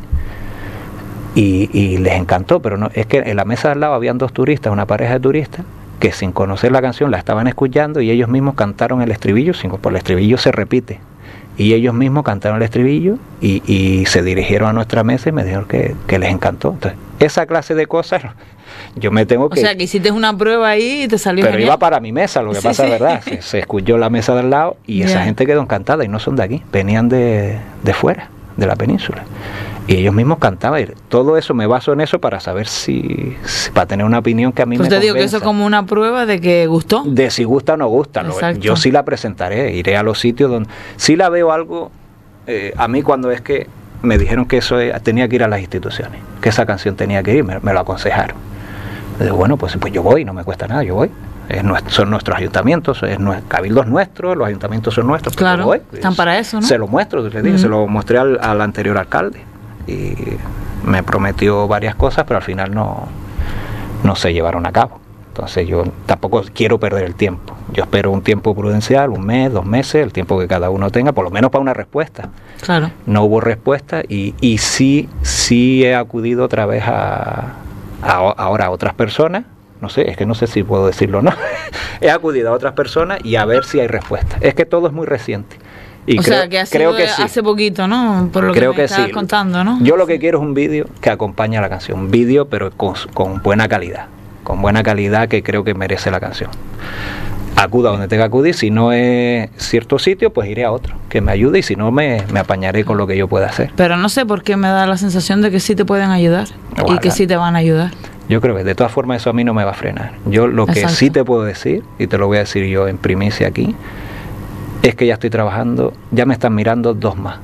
y, y les encantó, pero no, es que en la mesa de al lado habían dos turistas, una pareja de turistas, que sin conocer la canción la estaban escuchando y ellos mismos cantaron el estribillo, sin, por el estribillo se repite, y ellos mismos cantaron el estribillo y, y se dirigieron a nuestra mesa y me dijeron que, que les encantó. Entonces, esa clase de cosas yo me tengo que... O sea, que hiciste una prueba ahí y te salió Pero genial. Iba para mi mesa, lo que sí, pasa es sí. verdad, se, se escuchó la mesa del lado y yeah. esa gente quedó encantada y no son de aquí, venían de, de fuera, de la península. y ellos mismos cantaban. Todo eso me baso en eso para saber si, si para tener una opinión que a mí pues me te digo que eso es como una prueba de que gustó. De si gusta o no gusta. Lo, yo sí la presentaré, iré a los sitios donde si la veo algo. Eh, a mí cuando es que me dijeron que eso tenía que ir a las instituciones, que esa canción tenía que ir, me, me lo aconsejaron. Le digo, bueno, pues, pues yo voy, no me cuesta nada, yo voy. Es nuestro, son nuestros ayuntamientos, es nuestro, Cabildo es nuestro, los ayuntamientos son nuestros. Claro, voy, están para eso, ¿no? Se lo muestro, le dije, uh-huh. se lo mostré al, al anterior alcalde y me prometió varias cosas, pero al final no, no se llevaron a cabo. Entonces yo tampoco quiero perder el tiempo. Yo espero un tiempo prudencial, un mes, dos meses, el tiempo que cada uno tenga, por lo menos para una respuesta. Claro. No hubo respuesta y, y sí, sí he acudido otra vez a, a ahora a otras personas. No sé, es que no sé si puedo decirlo o no. He acudido a otras personas y a ver si hay respuesta. Es que todo es muy reciente. Y o creo, sea, que ha sido creo que sí. hace poquito, ¿no? Por lo creo que me que estabas sí. contando, ¿no? Yo lo que quiero es un vídeo que acompañe a la canción. Un vídeo, pero con, con buena calidad. Con buena calidad que creo que merece la canción. Acuda donde tenga que acudir. Si no es cierto sitio, pues iré a otro que me ayude. Y si no, me, me apañaré con lo que yo pueda hacer. Pero no sé por qué me da la sensación de que sí te pueden ayudar. Ojalá. Y que sí te van a ayudar. Yo creo que de todas formas eso a mí no me va a frenar. Yo lo que Exacto. sí te puedo decir, y te lo voy a decir yo en primicia aquí, es que ya estoy trabajando, ya me están mirando dos más.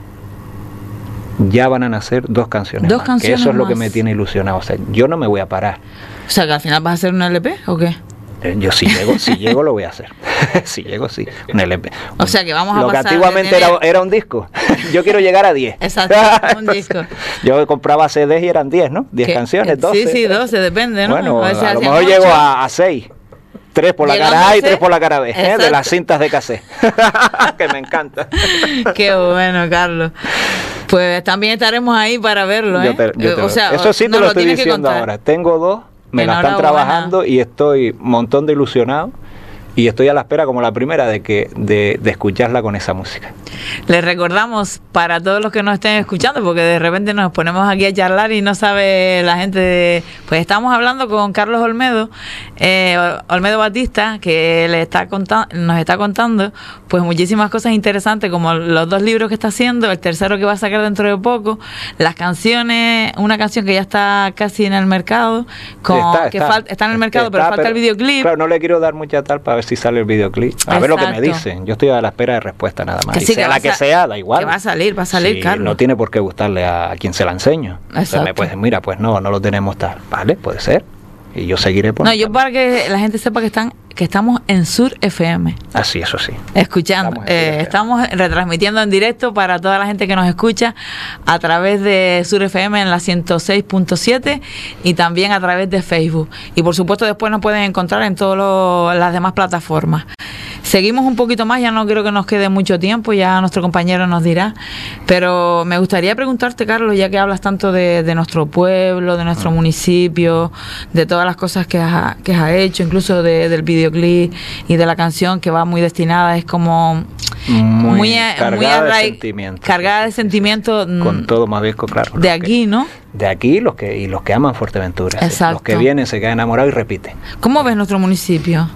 Ya van a nacer dos canciones Dos más, canciones que eso es más. lo que me tiene ilusionado. O sea, yo no me voy a parar. O sea, que al final vas a hacer un L P o qué? Eh, yo si llego, si llego lo voy a hacer. Si llego, sí. Un L P. O sea, que vamos a lo pasar que antiguamente tener... era, era un disco. Yo quiero llegar a diez. Exacto, un disco. Yo compraba C Ds y eran diez, ¿no? diez canciones, doce. Sí, sí, doce, depende, ¿no? Bueno, a, a lo mejor llego a, a seis. Tres por la cara A y tres por la cara B, ¿eh? De las cintas de cassette. Que me encanta. Qué bueno, Carlos. Pues también estaremos ahí para verlo, ¿eh? Yo te, yo te o sea, eso sí te no lo, lo estoy diciendo ahora. Tengo dos, me la están trabajando y estoy un montón de ilusionado. Y estoy a la espera, como la primera, de que de, de escucharla con esa música. Les recordamos para todos los que nos estén escuchando, porque de repente nos ponemos aquí a charlar y no sabe la gente de, pues estamos hablando con Carlos Olmedo, eh, Olmedo Batista, que le está contando, nos está contando pues muchísimas cosas interesantes, como los dos libros que está haciendo, el tercero que va a sacar dentro de poco, las canciones, una canción que ya está casi en el mercado, con, sí, está, que está, falta, está en el mercado, está, pero falta pero, el videoclip. Claro, no le quiero dar mucha tal para ver si sale el videoclip. A Exacto. ver lo que me dicen. Yo estoy a la espera de respuesta nada más. Que sí, y sea que la que sea, da igual. Que va a salir, va a salir, sí, Carlos. No tiene por qué gustarle a, a quien se la enseño. Exacto. O sea, me puede decir, mira, pues no, no lo tenemos tal. Vale, puede ser. Y yo seguiré por. No, yo para que la gente sepa que están que estamos en Sur F M. Así, eso sí. Escuchando. Estamos, eh, estamos retransmitiendo en directo para toda la gente que nos escucha a través de Sur F M en la ciento seis punto siete y también a través de Facebook. Y por supuesto después nos pueden encontrar en todas las demás plataformas. Seguimos un poquito más, ya no creo que nos quede mucho tiempo, ya nuestro compañero nos dirá, pero me gustaría preguntarte, Carlos, ya que hablas tanto de, de nuestro pueblo, de nuestro municipio, de todas las cosas que has, que has hecho, incluso de, del videoclip y de la canción que va muy destinada, es como muy, muy cargada muy arra- de sentimientos. Cargada de sentimientos. Con todo más bien, claro. De aquí, ¿no? De aquí los que, y los que aman Fuerteventura. ¿sí? Los que vienen se quedan enamorados y repiten. ¿Cómo ves nuestro municipio?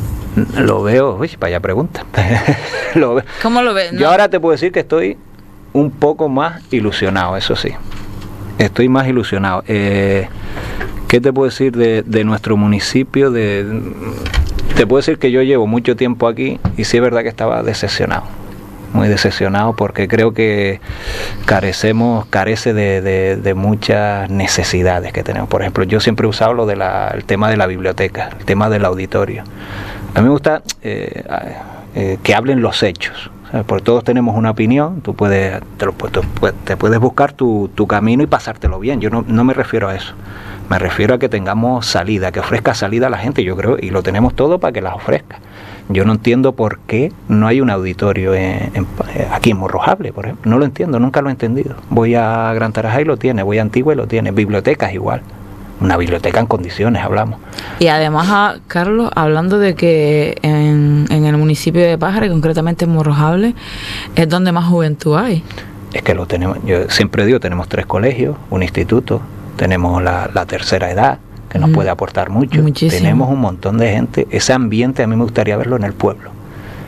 Lo veo, uy, vaya pregunta. lo veo. ¿Cómo lo ves? No. Yo ahora te puedo decir que estoy un poco más ilusionado, eso sí. Estoy más ilusionado. Eh, ¿Qué te puedo decir de, de nuestro municipio? De, te puedo decir que yo llevo mucho tiempo aquí y sí es verdad que estaba decepcionado. Muy decepcionado porque creo que carecemos, carece de, de, de muchas necesidades que tenemos. Por ejemplo, yo siempre he usado lo del tema de la biblioteca, el tema del auditorio. A mí me gusta eh, eh, que hablen los hechos, ¿sabes? Porque todos tenemos una opinión, tú puedes te, lo, te, te puedes buscar tu, tu camino y pasártelo bien. Yo no, no me refiero a eso, me refiero a que tengamos salida, que ofrezca salida a la gente, yo creo, y lo tenemos todo para que las ofrezca. Yo no entiendo por qué no hay un auditorio en, en, aquí en Morrojable, por ejemplo. No lo entiendo, nunca lo he entendido. Voy a Gran Tarajá y lo tiene, voy a Antigua y lo tiene, bibliotecas igual. Una biblioteca en condiciones, hablamos. Y además, Carlos, hablando de que en, en el municipio de Pájara, y concretamente en Morrojable, es donde más juventud hay. Es que lo tenemos, yo siempre digo, tenemos tres colegios, un instituto, tenemos la, la tercera edad, que nos mm. puede aportar mucho. Muchísimo. Tenemos un montón de gente. Ese ambiente a mí me gustaría verlo en el pueblo.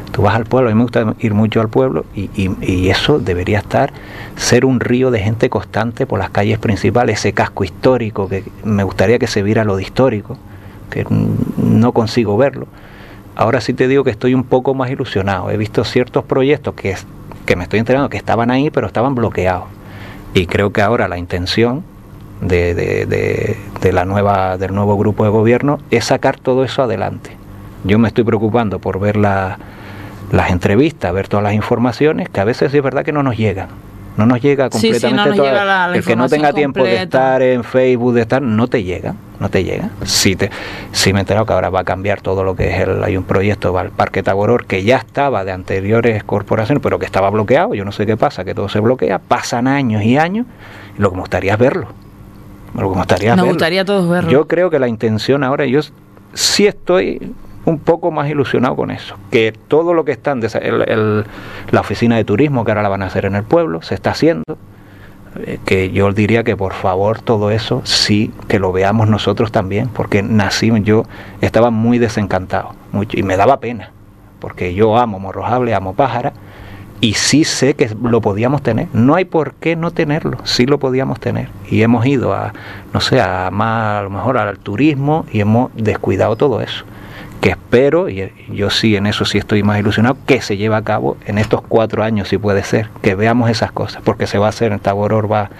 Tú vas al pueblo, a mí me gusta ir mucho al pueblo y, y, y eso debería estar, ser un río de gente constante por las calles principales, ese casco histórico, que me gustaría que se viera lo de histórico, que no consigo verlo. Ahora sí te digo que estoy un poco más ilusionado. He visto ciertos proyectos que, que me estoy enterando que estaban ahí, pero estaban bloqueados. Y creo que ahora la intención de, de, de, de la nueva, del nuevo grupo de gobierno es sacar todo eso adelante. Yo me estoy preocupando por ver la... las entrevistas, ver todas las informaciones, que a veces es verdad que no nos llegan. No nos llega completamente. Sí, sí, no nos toda, llega la, la el que no tenga tiempo completa. de estar en Facebook, de estar, no te llega, no te llega. Sí, te, sí me he enterado que ahora va a cambiar todo lo que es el, hay un proyecto para el Parque Tagoror que ya estaba de anteriores corporaciones, pero que estaba bloqueado, yo no sé qué pasa, que todo se bloquea, pasan años y años, y lo que me gustaría es verlo. Lo que me gustaría es Nos verlo. gustaría todos verlo. Yo creo que la intención ahora, yo sí estoy un poco más ilusionado con eso, que todo lo que está en el, el, la oficina de turismo, que ahora la van a hacer en el pueblo, se está haciendo, eh, que yo diría que por favor todo eso sí que lo veamos nosotros también, porque nacimos, yo estaba muy desencantado, mucho, y me daba pena, porque yo amo Morrojable, amo Pájara, y sí sé que lo podíamos tener, no hay por qué no tenerlo, sí lo podíamos tener, y hemos ido a, no sé, a más, a lo mejor al turismo, y hemos descuidado todo eso, que espero, y yo sí en eso sí estoy más ilusionado, que se lleve a cabo en estos cuatro años, si puede ser, que veamos esas cosas, porque se va a hacer en Tagoror, va,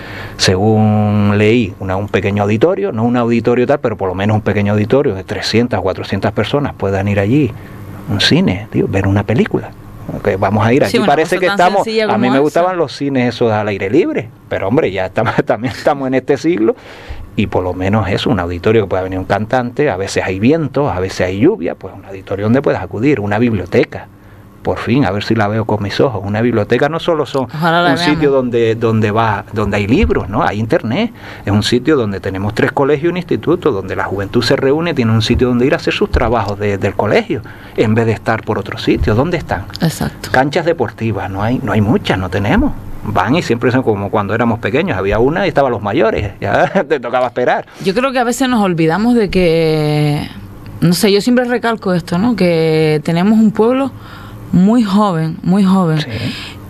según leí, una, un pequeño auditorio, no un auditorio tal, pero por lo menos un pequeño auditorio de trescientas o cuatrocientas personas puedan ir allí, un cine, tío, ver una película. Que vamos a ir, aquí sí, parece que estamos, a mí me esa. gustaban los cines esos al aire libre, pero hombre, ya estamos, también estamos en este siglo, y por lo menos es un auditorio que pueda venir un cantante, a veces hay vientos, a veces hay lluvia, pues un auditorio donde puedas acudir, una biblioteca, por fin, a ver si la veo con mis ojos, una biblioteca no solo son un sitio donde, donde va, donde hay libros, ¿no? Hay internet, es un sitio donde tenemos tres colegios y un instituto, donde la juventud se reúne, tiene un sitio donde ir a hacer sus trabajos de, del colegio, en vez de estar por otro sitio. ¿Dónde están? Exacto. Canchas deportivas, no hay, no hay muchas, no tenemos. Van y siempre son como cuando éramos pequeños, había una y estaban los mayores, ya te tocaba esperar. Yo creo que a veces nos olvidamos de que, no sé, yo siempre recalco esto, ¿no? Que tenemos un pueblo muy joven, muy joven. Sí.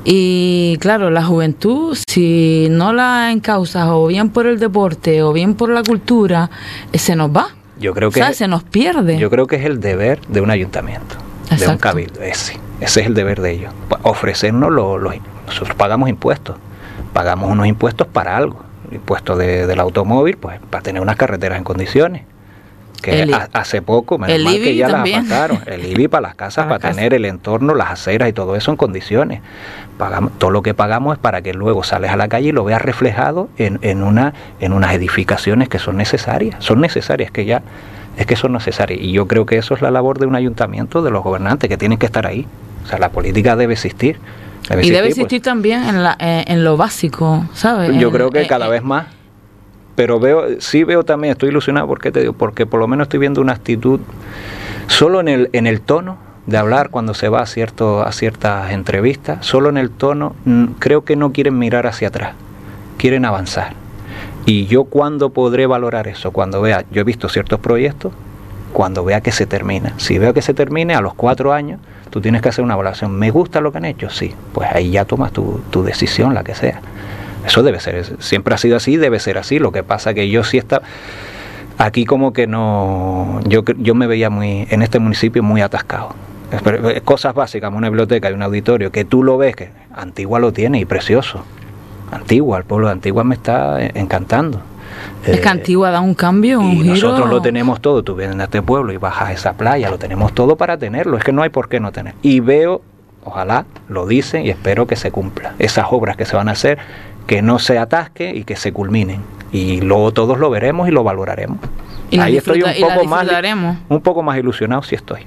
Y claro, la juventud, si no la encauzas o bien por el deporte o bien por la cultura, se nos va. Yo creo que o sea, es, se nos pierde. Yo creo que es el deber de un ayuntamiento, Exacto. de un cabildo, ese. Ese es el deber de ellos. Ofrecernos los... los nosotros pagamos impuestos, pagamos unos impuestos para algo, el impuesto de, del automóvil, pues para tener unas carreteras en condiciones, que el, a, hace poco, menos el mal I B I que ya también. las apartaron, el I B I para las casas, para, para tener el entorno, las aceras y todo eso en condiciones. Pagamos, todo lo que pagamos es para que luego sales a la calle y lo veas reflejado en, en, una, en unas edificaciones que son necesarias, son necesarias, que ya, es que son necesarias, y yo creo que eso es la labor de un ayuntamiento, de los gobernantes, que tienen que estar ahí, o sea, la política debe existir. Debe y existir, debe existir pues. también en, la, en, en lo básico, ¿sabes? Yo en, creo que en, cada en, vez más, pero veo, sí veo también, estoy ilusionado, porque te digo, porque por lo menos estoy viendo una actitud, solo en el, en el tono de hablar cuando se va a, cierto, a ciertas entrevistas, solo en el tono, creo que no quieren mirar hacia atrás, quieren avanzar. Y yo cuando podré valorar eso, cuando vea, yo he visto ciertos proyectos, cuando vea que se termina. Si veo que se termine a los cuatro años, tú tienes que hacer una evaluación. ¿Me gusta lo que han hecho? Sí. Pues ahí ya tomas tu, tu decisión, la que sea. Eso debe ser, siempre ha sido así, debe ser así. Lo que pasa que yo sí estaba aquí como que no, yo, yo me veía muy en este municipio muy atascado. Cosas básicas, una biblioteca y un auditorio, que tú lo ves, que Antigua lo tiene y precioso. Antigua, el pueblo de Antigua me está encantando. Es que Antigua da un cambio, un y giro. Nosotros lo tenemos todo, tú vienes a este pueblo y bajas a esa playa, lo tenemos todo para tenerlo, es que no hay por qué no tener. Y veo, ojalá, lo dicen y espero que se cumpla. Esas obras que se van a hacer, que no se atasque y que se culminen. Y luego todos lo veremos y lo valoraremos. Y Ahí estoy un poco más un poco más ilusionado, sí estoy.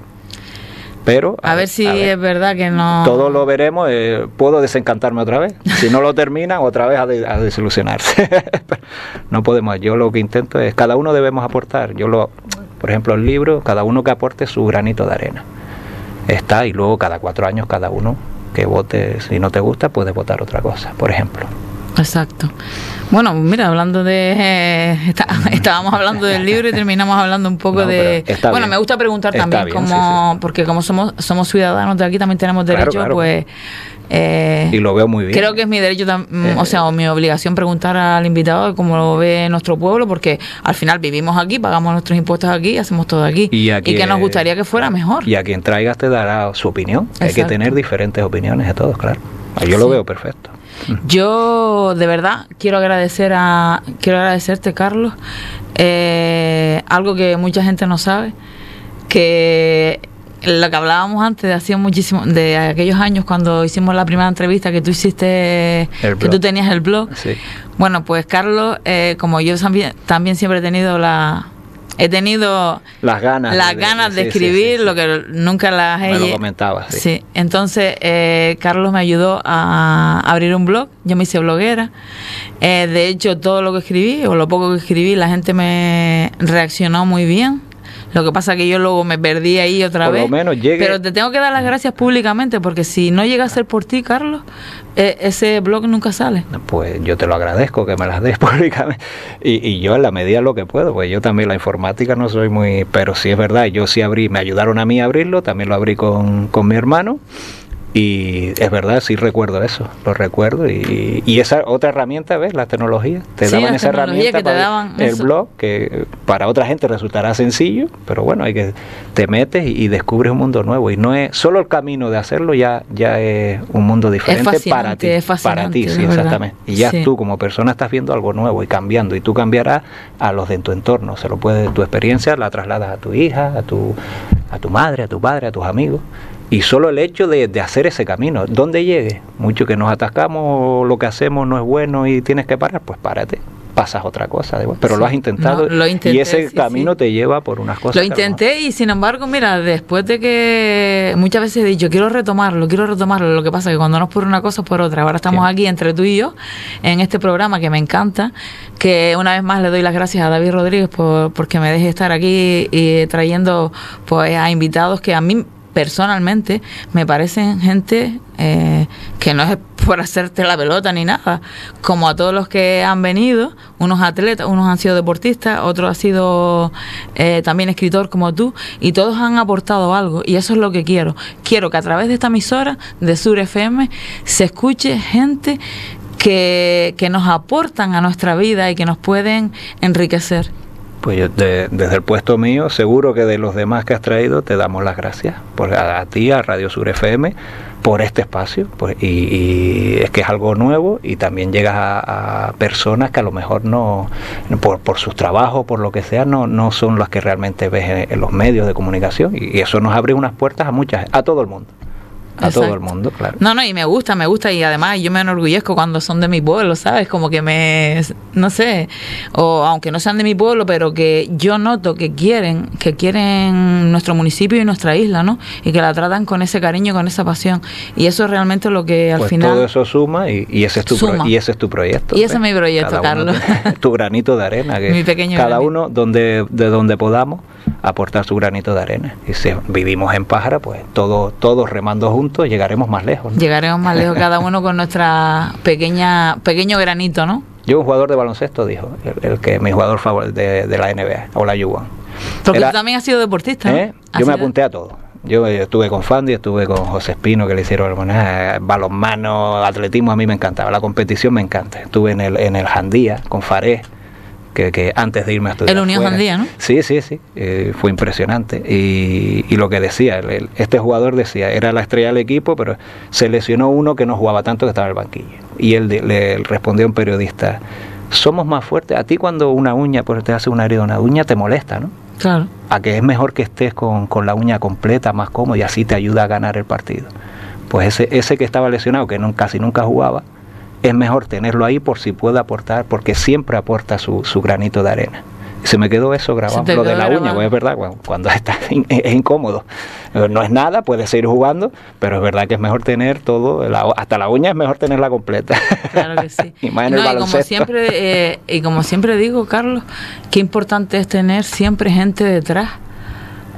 Pero a, a ver, ver si a ver, es verdad que no. Todo lo veremos. Eh, puedo desencantarme otra vez. Si no lo terminan, otra vez a, de, a desilusionarse. No podemos. Yo lo que intento es, cada uno debemos aportar. Yo lo, por ejemplo, el libro, cada uno que aporte su granito de arena. Está, y luego cada cuatro años cada uno que vote. Si no te gusta, puedes votar otra cosa, por ejemplo. Exacto. Bueno, mira, hablando de... Eh, está, estábamos hablando del libro y terminamos hablando un poco no, de... Bueno, bien. Me gusta preguntar está también, bien, como sí, sí. porque como somos somos ciudadanos de aquí, también tenemos derecho, claro, claro. pues... Eh, y lo veo muy bien. Creo que es mi derecho, eh, o sea, o mi obligación preguntar al invitado cómo lo ve nuestro pueblo, porque al final vivimos aquí, pagamos nuestros impuestos aquí, hacemos todo aquí. Y, aquí, y que nos gustaría que fuera mejor. Y a quien traigas te dará su opinión. Exacto. Hay que tener diferentes opiniones de todos, claro. Yo sí. lo veo perfecto. Yo de verdad quiero agradecer a quiero agradecerte, Carlos, eh, algo que mucha gente no sabe, que lo que hablábamos antes de hacía muchísimo de aquellos años cuando hicimos la primera entrevista que tú hiciste, que tú tenías el blog. Sí. Bueno, pues Carlos, eh, como yo también también siempre he tenido la He tenido las ganas, las de, ganas de, de escribir, sí, sí, sí. lo que nunca las he... Me lo comentabas, sí. sí. Entonces, eh, Carlos me ayudó a abrir un blog, yo me hice bloguera. Eh, de hecho, todo lo que escribí, o lo poco que escribí, la gente me reaccionó muy bien. Lo que pasa es que yo luego me perdí ahí otra por vez. Lo menos llegue... Pero te tengo que dar las gracias públicamente, porque si no llega a ser por ti, Carlos, eh, ese blog nunca sale. Pues yo te lo agradezco que me las des públicamente. Y, y yo en la medida lo que puedo, pues yo también la informática no soy muy... Pero sí es verdad, yo sí abrí, me ayudaron a mí a abrirlo, también lo abrí con, con mi hermano. Y es verdad, sí recuerdo eso, lo recuerdo. Y, y esa otra herramienta, ¿ves? La tecnología. Te sí, daban esa herramienta que te daban el eso. blog, que para otra gente resultará sencillo, pero bueno, hay que te metes y, y descubres un mundo nuevo. Y no es solo el camino de hacerlo, ya, ya es un mundo diferente es para ti. Es para ti, sí, exactamente. Y ya sí. tú como persona estás viendo algo nuevo y cambiando. Y tú cambiarás a los de tu entorno. Se lo puedes, tu experiencia la trasladas a tu hija, a tu, a tu madre, a tu padre, a tus amigos. Y solo el hecho de, de hacer ese camino, donde llegue, mucho que nos atascamos, lo que hacemos no es bueno y tienes que parar, pues párate, pasas otra cosa, pero sí, lo has intentado no, lo intenté, y ese sí, camino sí. te lleva por unas cosas. Lo intenté y sin embargo, mira, después de que muchas veces he dicho, quiero retomarlo, quiero retomarlo, lo que pasa es que cuando no es por una cosa es por otra. Ahora estamos sí. aquí entre tú y yo en este programa que me encanta, que una vez más le doy las gracias a David Rodríguez por porque me deje estar aquí y trayendo pues a invitados que a mí personalmente me parecen gente eh, que no es por hacerte la pelota ni nada, como a todos los que han venido, unos atletas, unos han sido deportistas, otros han sido eh, también escritor como tú, y todos han aportado algo, y eso es lo que quiero. Quiero que a través de esta emisora de Sur F M se escuche gente que, que nos aportan a nuestra vida y que nos pueden enriquecer. Pues yo de, desde el puesto mío, seguro que de los demás que has traído, te damos las gracias. Por, a, a ti, a Radio Sur F M, por este espacio. Pues, y, y es que es algo nuevo y también llegas a, a personas que a lo mejor no, por, por sus trabajos, por lo que sea, no, no son las que realmente ves en, en los medios de comunicación. Y, y eso nos abre unas puertas a muchas, a todo el mundo. A Exacto. todo el mundo, claro. No, no, y me gusta, me gusta, y además yo me enorgullezco cuando son de mi pueblo, ¿sabes? Como que me, no sé, o aunque no sean de mi pueblo, pero que yo noto que quieren, que quieren nuestro municipio y nuestra isla, ¿no? Y que la tratan con ese cariño, con esa pasión. Y eso es realmente lo que al pues final... todo eso suma y, y, ese es tu pro, y ese es tu proyecto. Y ese ¿sí? es mi proyecto, Carlos. Tiene, tu granito de arena, que mi pequeño cada granito. uno donde de donde podamos aportar su granito de arena. Y si vivimos en Pájara, pues todos todos remando juntos llegaremos más lejos, ¿no? Llegaremos más lejos, cada uno con nuestra pequeña pequeño granito, ¿no? Yo, un jugador de baloncesto, dijo, el, el que mi jugador favorito de, de la N B A, Olajuwon. Porque Era, tú también has sido deportista, ¿no? ¿eh? Yo me apunté a todo. Yo, yo estuve con Fandi, estuve con José Espino, que le hicieron bueno, balonmano, atletismo, a mí me encantaba, la competición me encanta. Estuve en el en el Jandía con Faré, que, que antes de irme a estudiar. El Unión Jandía, ¿no? Sí, sí, sí, eh, fue impresionante. Y, y lo que decía, el, el, este jugador decía, era la estrella del equipo, pero se lesionó uno que no jugaba tanto, que estaba en el banquillo. Y él de, le respondió a un periodista, somos más fuertes, a ti cuando una uña, pues te hace una herida, una uña te molesta, ¿no? Claro. A que es mejor que estés con, con la uña completa, más cómodo, y así te ayuda a ganar el partido. Pues ese, ese que estaba lesionado, que no, casi nunca jugaba, es mejor tenerlo ahí por si puede aportar, porque siempre aporta su, su granito de arena. Y se me quedó eso grabado, lo de la grabado. uña, pues es verdad, cuando, cuando está es incómodo. No es nada, puedes seguir jugando, pero es verdad que es mejor tener todo, la, hasta la uña es mejor tenerla completa. Claro que sí. Y más en no, el baloncesto. Y como siempre, eh, y como siempre digo, Carlos, qué importante es tener siempre gente detrás.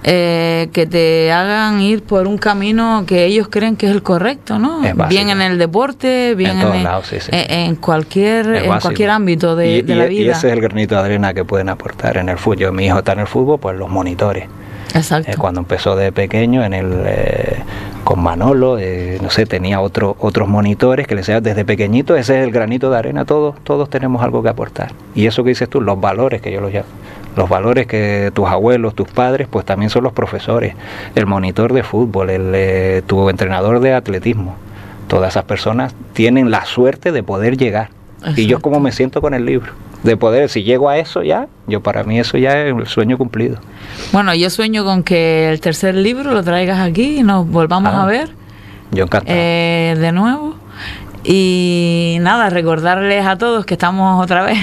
eh, que te hagan ir por un camino que ellos creen que es el correcto, ¿no? Bien en el deporte, bien en, en, lados, sí, sí. en, en cualquier en cualquier ámbito de, y, de la y, vida. Y ese es el granito de arena que pueden aportar en el fútbol. Yo, mi hijo está en el fútbol, pues los monitores. Exacto. Eh, cuando empezó de pequeño en el eh, con Manolo, eh, no sé, tenía otro, otros monitores que le decían desde pequeñito, ese es el granito de arena, todos, todos tenemos algo que aportar. Y eso que dices tú, los valores que yo los llamo, los valores que tus abuelos, tus padres, pues también son los profesores, el monitor de fútbol, el eh, tu entrenador de atletismo. Todas esas personas tienen la suerte de poder llegar. Exacto. Y yo como me siento con el libro, de poder, si llego a eso ya, yo para mí eso ya es el sueño cumplido. Bueno, yo sueño con que el tercer libro lo traigas aquí y nos volvamos ah, a ver. Yo encantado. Eh, de nuevo. Y nada, recordarles a todos que estamos otra vez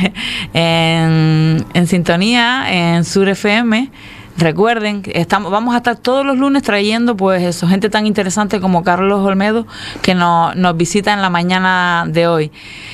en, en sintonía en Sur F M. Recuerden que estamos, vamos a estar todos los lunes trayendo pues eso, gente tan interesante como Carlos Olmedo, que nos, nos visita en la mañana de hoy.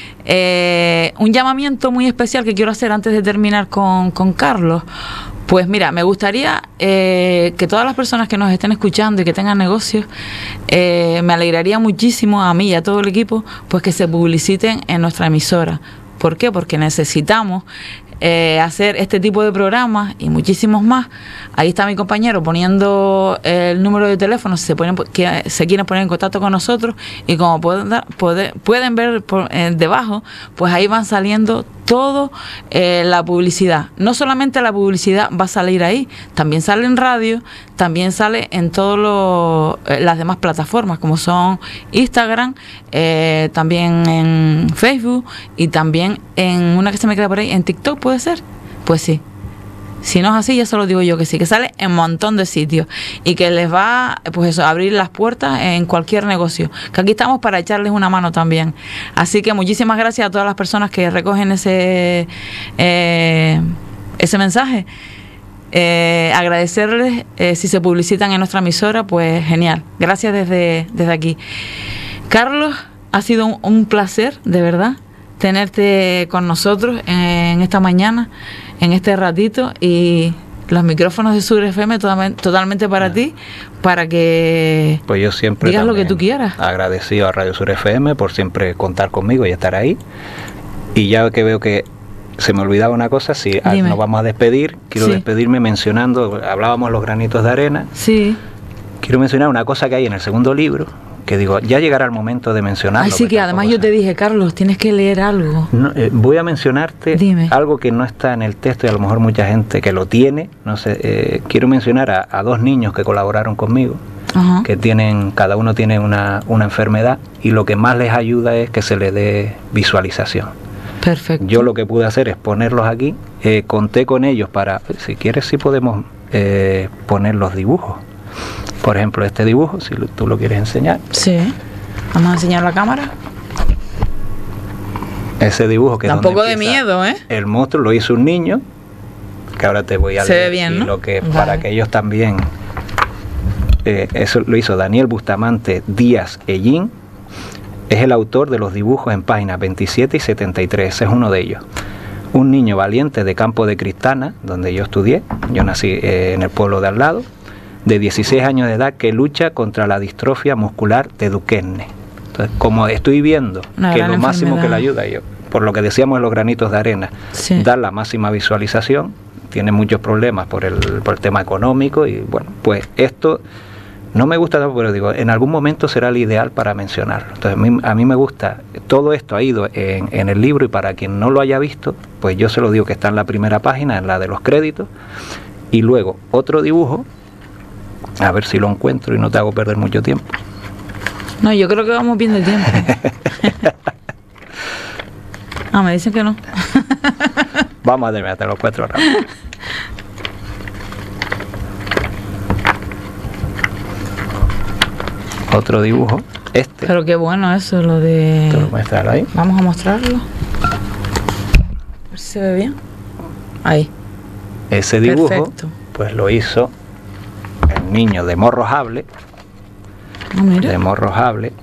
Eh, un llamamiento muy especial que quiero hacer antes de terminar con, con Carlos. Pues mira, me gustaría eh, que todas las personas que nos estén escuchando y que tengan negocios, eh, me alegraría muchísimo a mí y a todo el equipo, pues que se publiciten en nuestra emisora. ¿Por qué? Porque necesitamos eh, hacer este tipo de programas y muchísimos más. Ahí está mi compañero poniendo el número de teléfono si se, pueden, que se quieren poner en contacto con nosotros, y como pueden, dar, puede, pueden ver por, eh, debajo, pues ahí van saliendo todo eh, la publicidad. No solamente la publicidad va a salir ahí, también sale en radio, también sale en todas eh, las demás plataformas como son Instagram, eh, también en Facebook y también en una que se me queda por ahí, en TikTok, ¿puede ser? Pues sí. Si no es así, ya se lo digo yo que sí, que sale en un montón de sitios y que les va, pues eso, a abrir las puertas en cualquier negocio. Que aquí estamos para echarles una mano también. Así que muchísimas gracias a todas las personas que recogen ese, eh, ese mensaje. Eh, agradecerles eh, si se publicitan en nuestra emisora, pues genial. Gracias desde, desde aquí. Carlos, ha sido un, un placer, de verdad, tenerte con nosotros en esta mañana, en este ratito, y los micrófonos de Sur F M totalmente, totalmente para ah. ti, para que pues yo siempre digas lo que tú quieras. Agradecido a Radio Sur F M por siempre contar conmigo y estar ahí. Y ya que veo que se me olvidaba una cosa, si Dime. nos vamos a despedir, quiero sí. despedirme mencionando, hablábamos de los granitos de arena. Sí. Quiero mencionar una cosa que hay en el segundo libro, que digo, ya llegará el momento de mencionarlo. Así que, que además yo te dije, Carlos, tienes que leer algo. No, eh, voy a mencionarte Dime. algo que no está en el texto y a lo mejor mucha gente que lo tiene, no sé, eh, quiero mencionar a, a dos niños que colaboraron conmigo, uh-huh. que tienen, cada uno tiene una, una enfermedad, y lo que más les ayuda es que se le dé visualización. Perfecto. Yo lo que pude hacer es ponerlos aquí, eh, conté con ellos para, si quieres sí podemos eh, poner los dibujos. Por ejemplo, este dibujo, si tú lo quieres enseñar. Sí. Vamos a enseñar la cámara. Ese dibujo que tampoco de miedo, ¿eh? El monstruo lo hizo un niño, que ahora te voy a Se leer. ve bien, ¿no? Lo que, vale. Para que ellos también, eh, eso lo hizo Daniel Bustamante Díaz Ellín, es el autor de los dibujos en páginas veintisiete y setenta y tres, ese es uno de ellos. Un niño valiente de Campo de Cristana, donde yo estudié, yo nací eh, en el pueblo de al lado, de dieciséis años de edad, que lucha contra la distrofia muscular de Duquesne. Entonces, como estoy viendo Una que lo máximo enfermedad. que le ayuda, yo, por lo que decíamos en los granitos de arena, sí. dar la máxima visualización, tiene muchos problemas por el, por el tema económico, y bueno, pues esto no me gusta, pero digo, en algún momento será el ideal para mencionarlo. Entonces, a mí, a mí me gusta, todo esto ha ido en, en el libro, y para quien no lo haya visto, pues yo se lo digo que está en la primera página, en la de los créditos, y luego otro dibujo, a ver si lo encuentro y no te hago perder mucho tiempo. No, yo creo que vamos bien de tiempo. Ah, me dicen que no. Vamos a terminar los cuatro horas. Otro dibujo, este. Pero qué bueno eso, lo de... ¿Te lo muestras ahí? Vamos a mostrarlo. A ver si se ve bien. Ahí. Ese dibujo, perfecto. Pues lo hizo el niño de Morrojable, oh, mira. de Morrojable,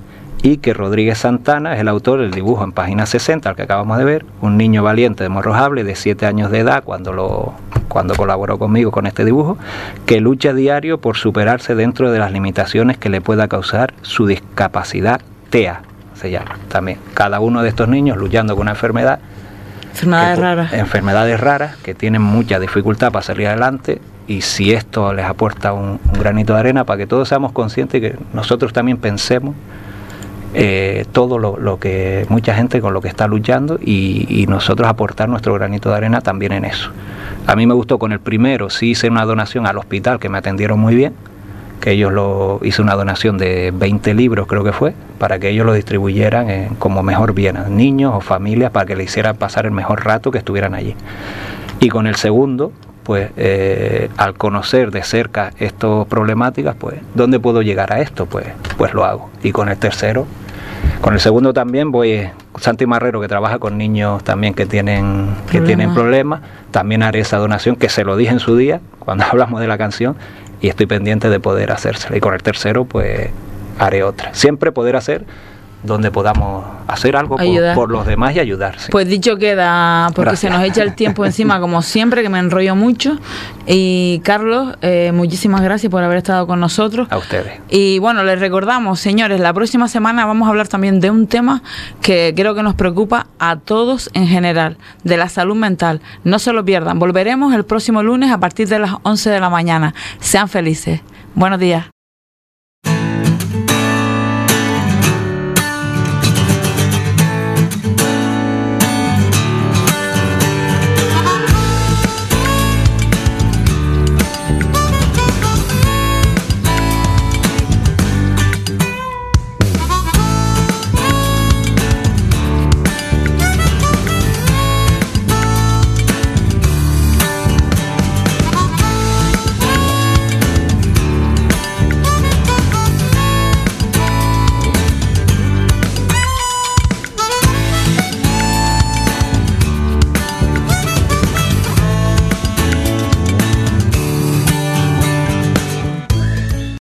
y que Rodríguez Santana es el autor del dibujo en página sesenta, al que acabamos de ver, un niño valiente de Morrojable de siete años de edad cuando, lo, cuando colaboró conmigo con este dibujo, que lucha diario por superarse dentro de las limitaciones que le pueda causar su discapacidad T E A, se llama también. Cada uno de estos niños luchando con una enfermedad, enfermedades raras, enfermedades raras que tienen mucha dificultad para salir adelante, y si esto les aporta un, un granito de arena para que todos seamos conscientes y que nosotros también pensemos eh, todo lo, lo que mucha gente con lo que está luchando, y, y nosotros aportar nuestro granito de arena también en eso. A mí me gustó con el primero, sí hice una donación al hospital, que me atendieron muy bien, que ellos lo hice una donación de veinte libros, creo que fue, para que ellos lo distribuyeran en, como mejor bien a niños o familias, para que le hicieran pasar el mejor rato que estuvieran allí. Y con el segundo, pues eh, al conocer de cerca estas problemáticas, pues ¿dónde puedo llegar a esto? Pues, pues lo hago. Y con el tercero, con el segundo también voy, Santi Marrero, que trabaja con niños también que tienen, que tienen problemas, también haré esa donación, que se lo dije en su día, cuando hablamos de la canción, y estoy pendiente de poder hacérsela. Y con el tercero, pues haré otra. Siempre poder hacer donde podamos hacer algo por, por los demás y ayudar. Sí. Pues dicho queda, porque Gracias. Se nos echa el tiempo encima, como siempre, que me enrollo mucho. Y Carlos, eh, muchísimas gracias por haber estado con nosotros. A ustedes. Y bueno, les recordamos, señores, la próxima semana vamos a hablar también de un tema que creo que nos preocupa a todos en general, de la salud mental. No se lo pierdan. Volveremos el próximo lunes a partir de las once de la mañana. Sean felices. Buenos días.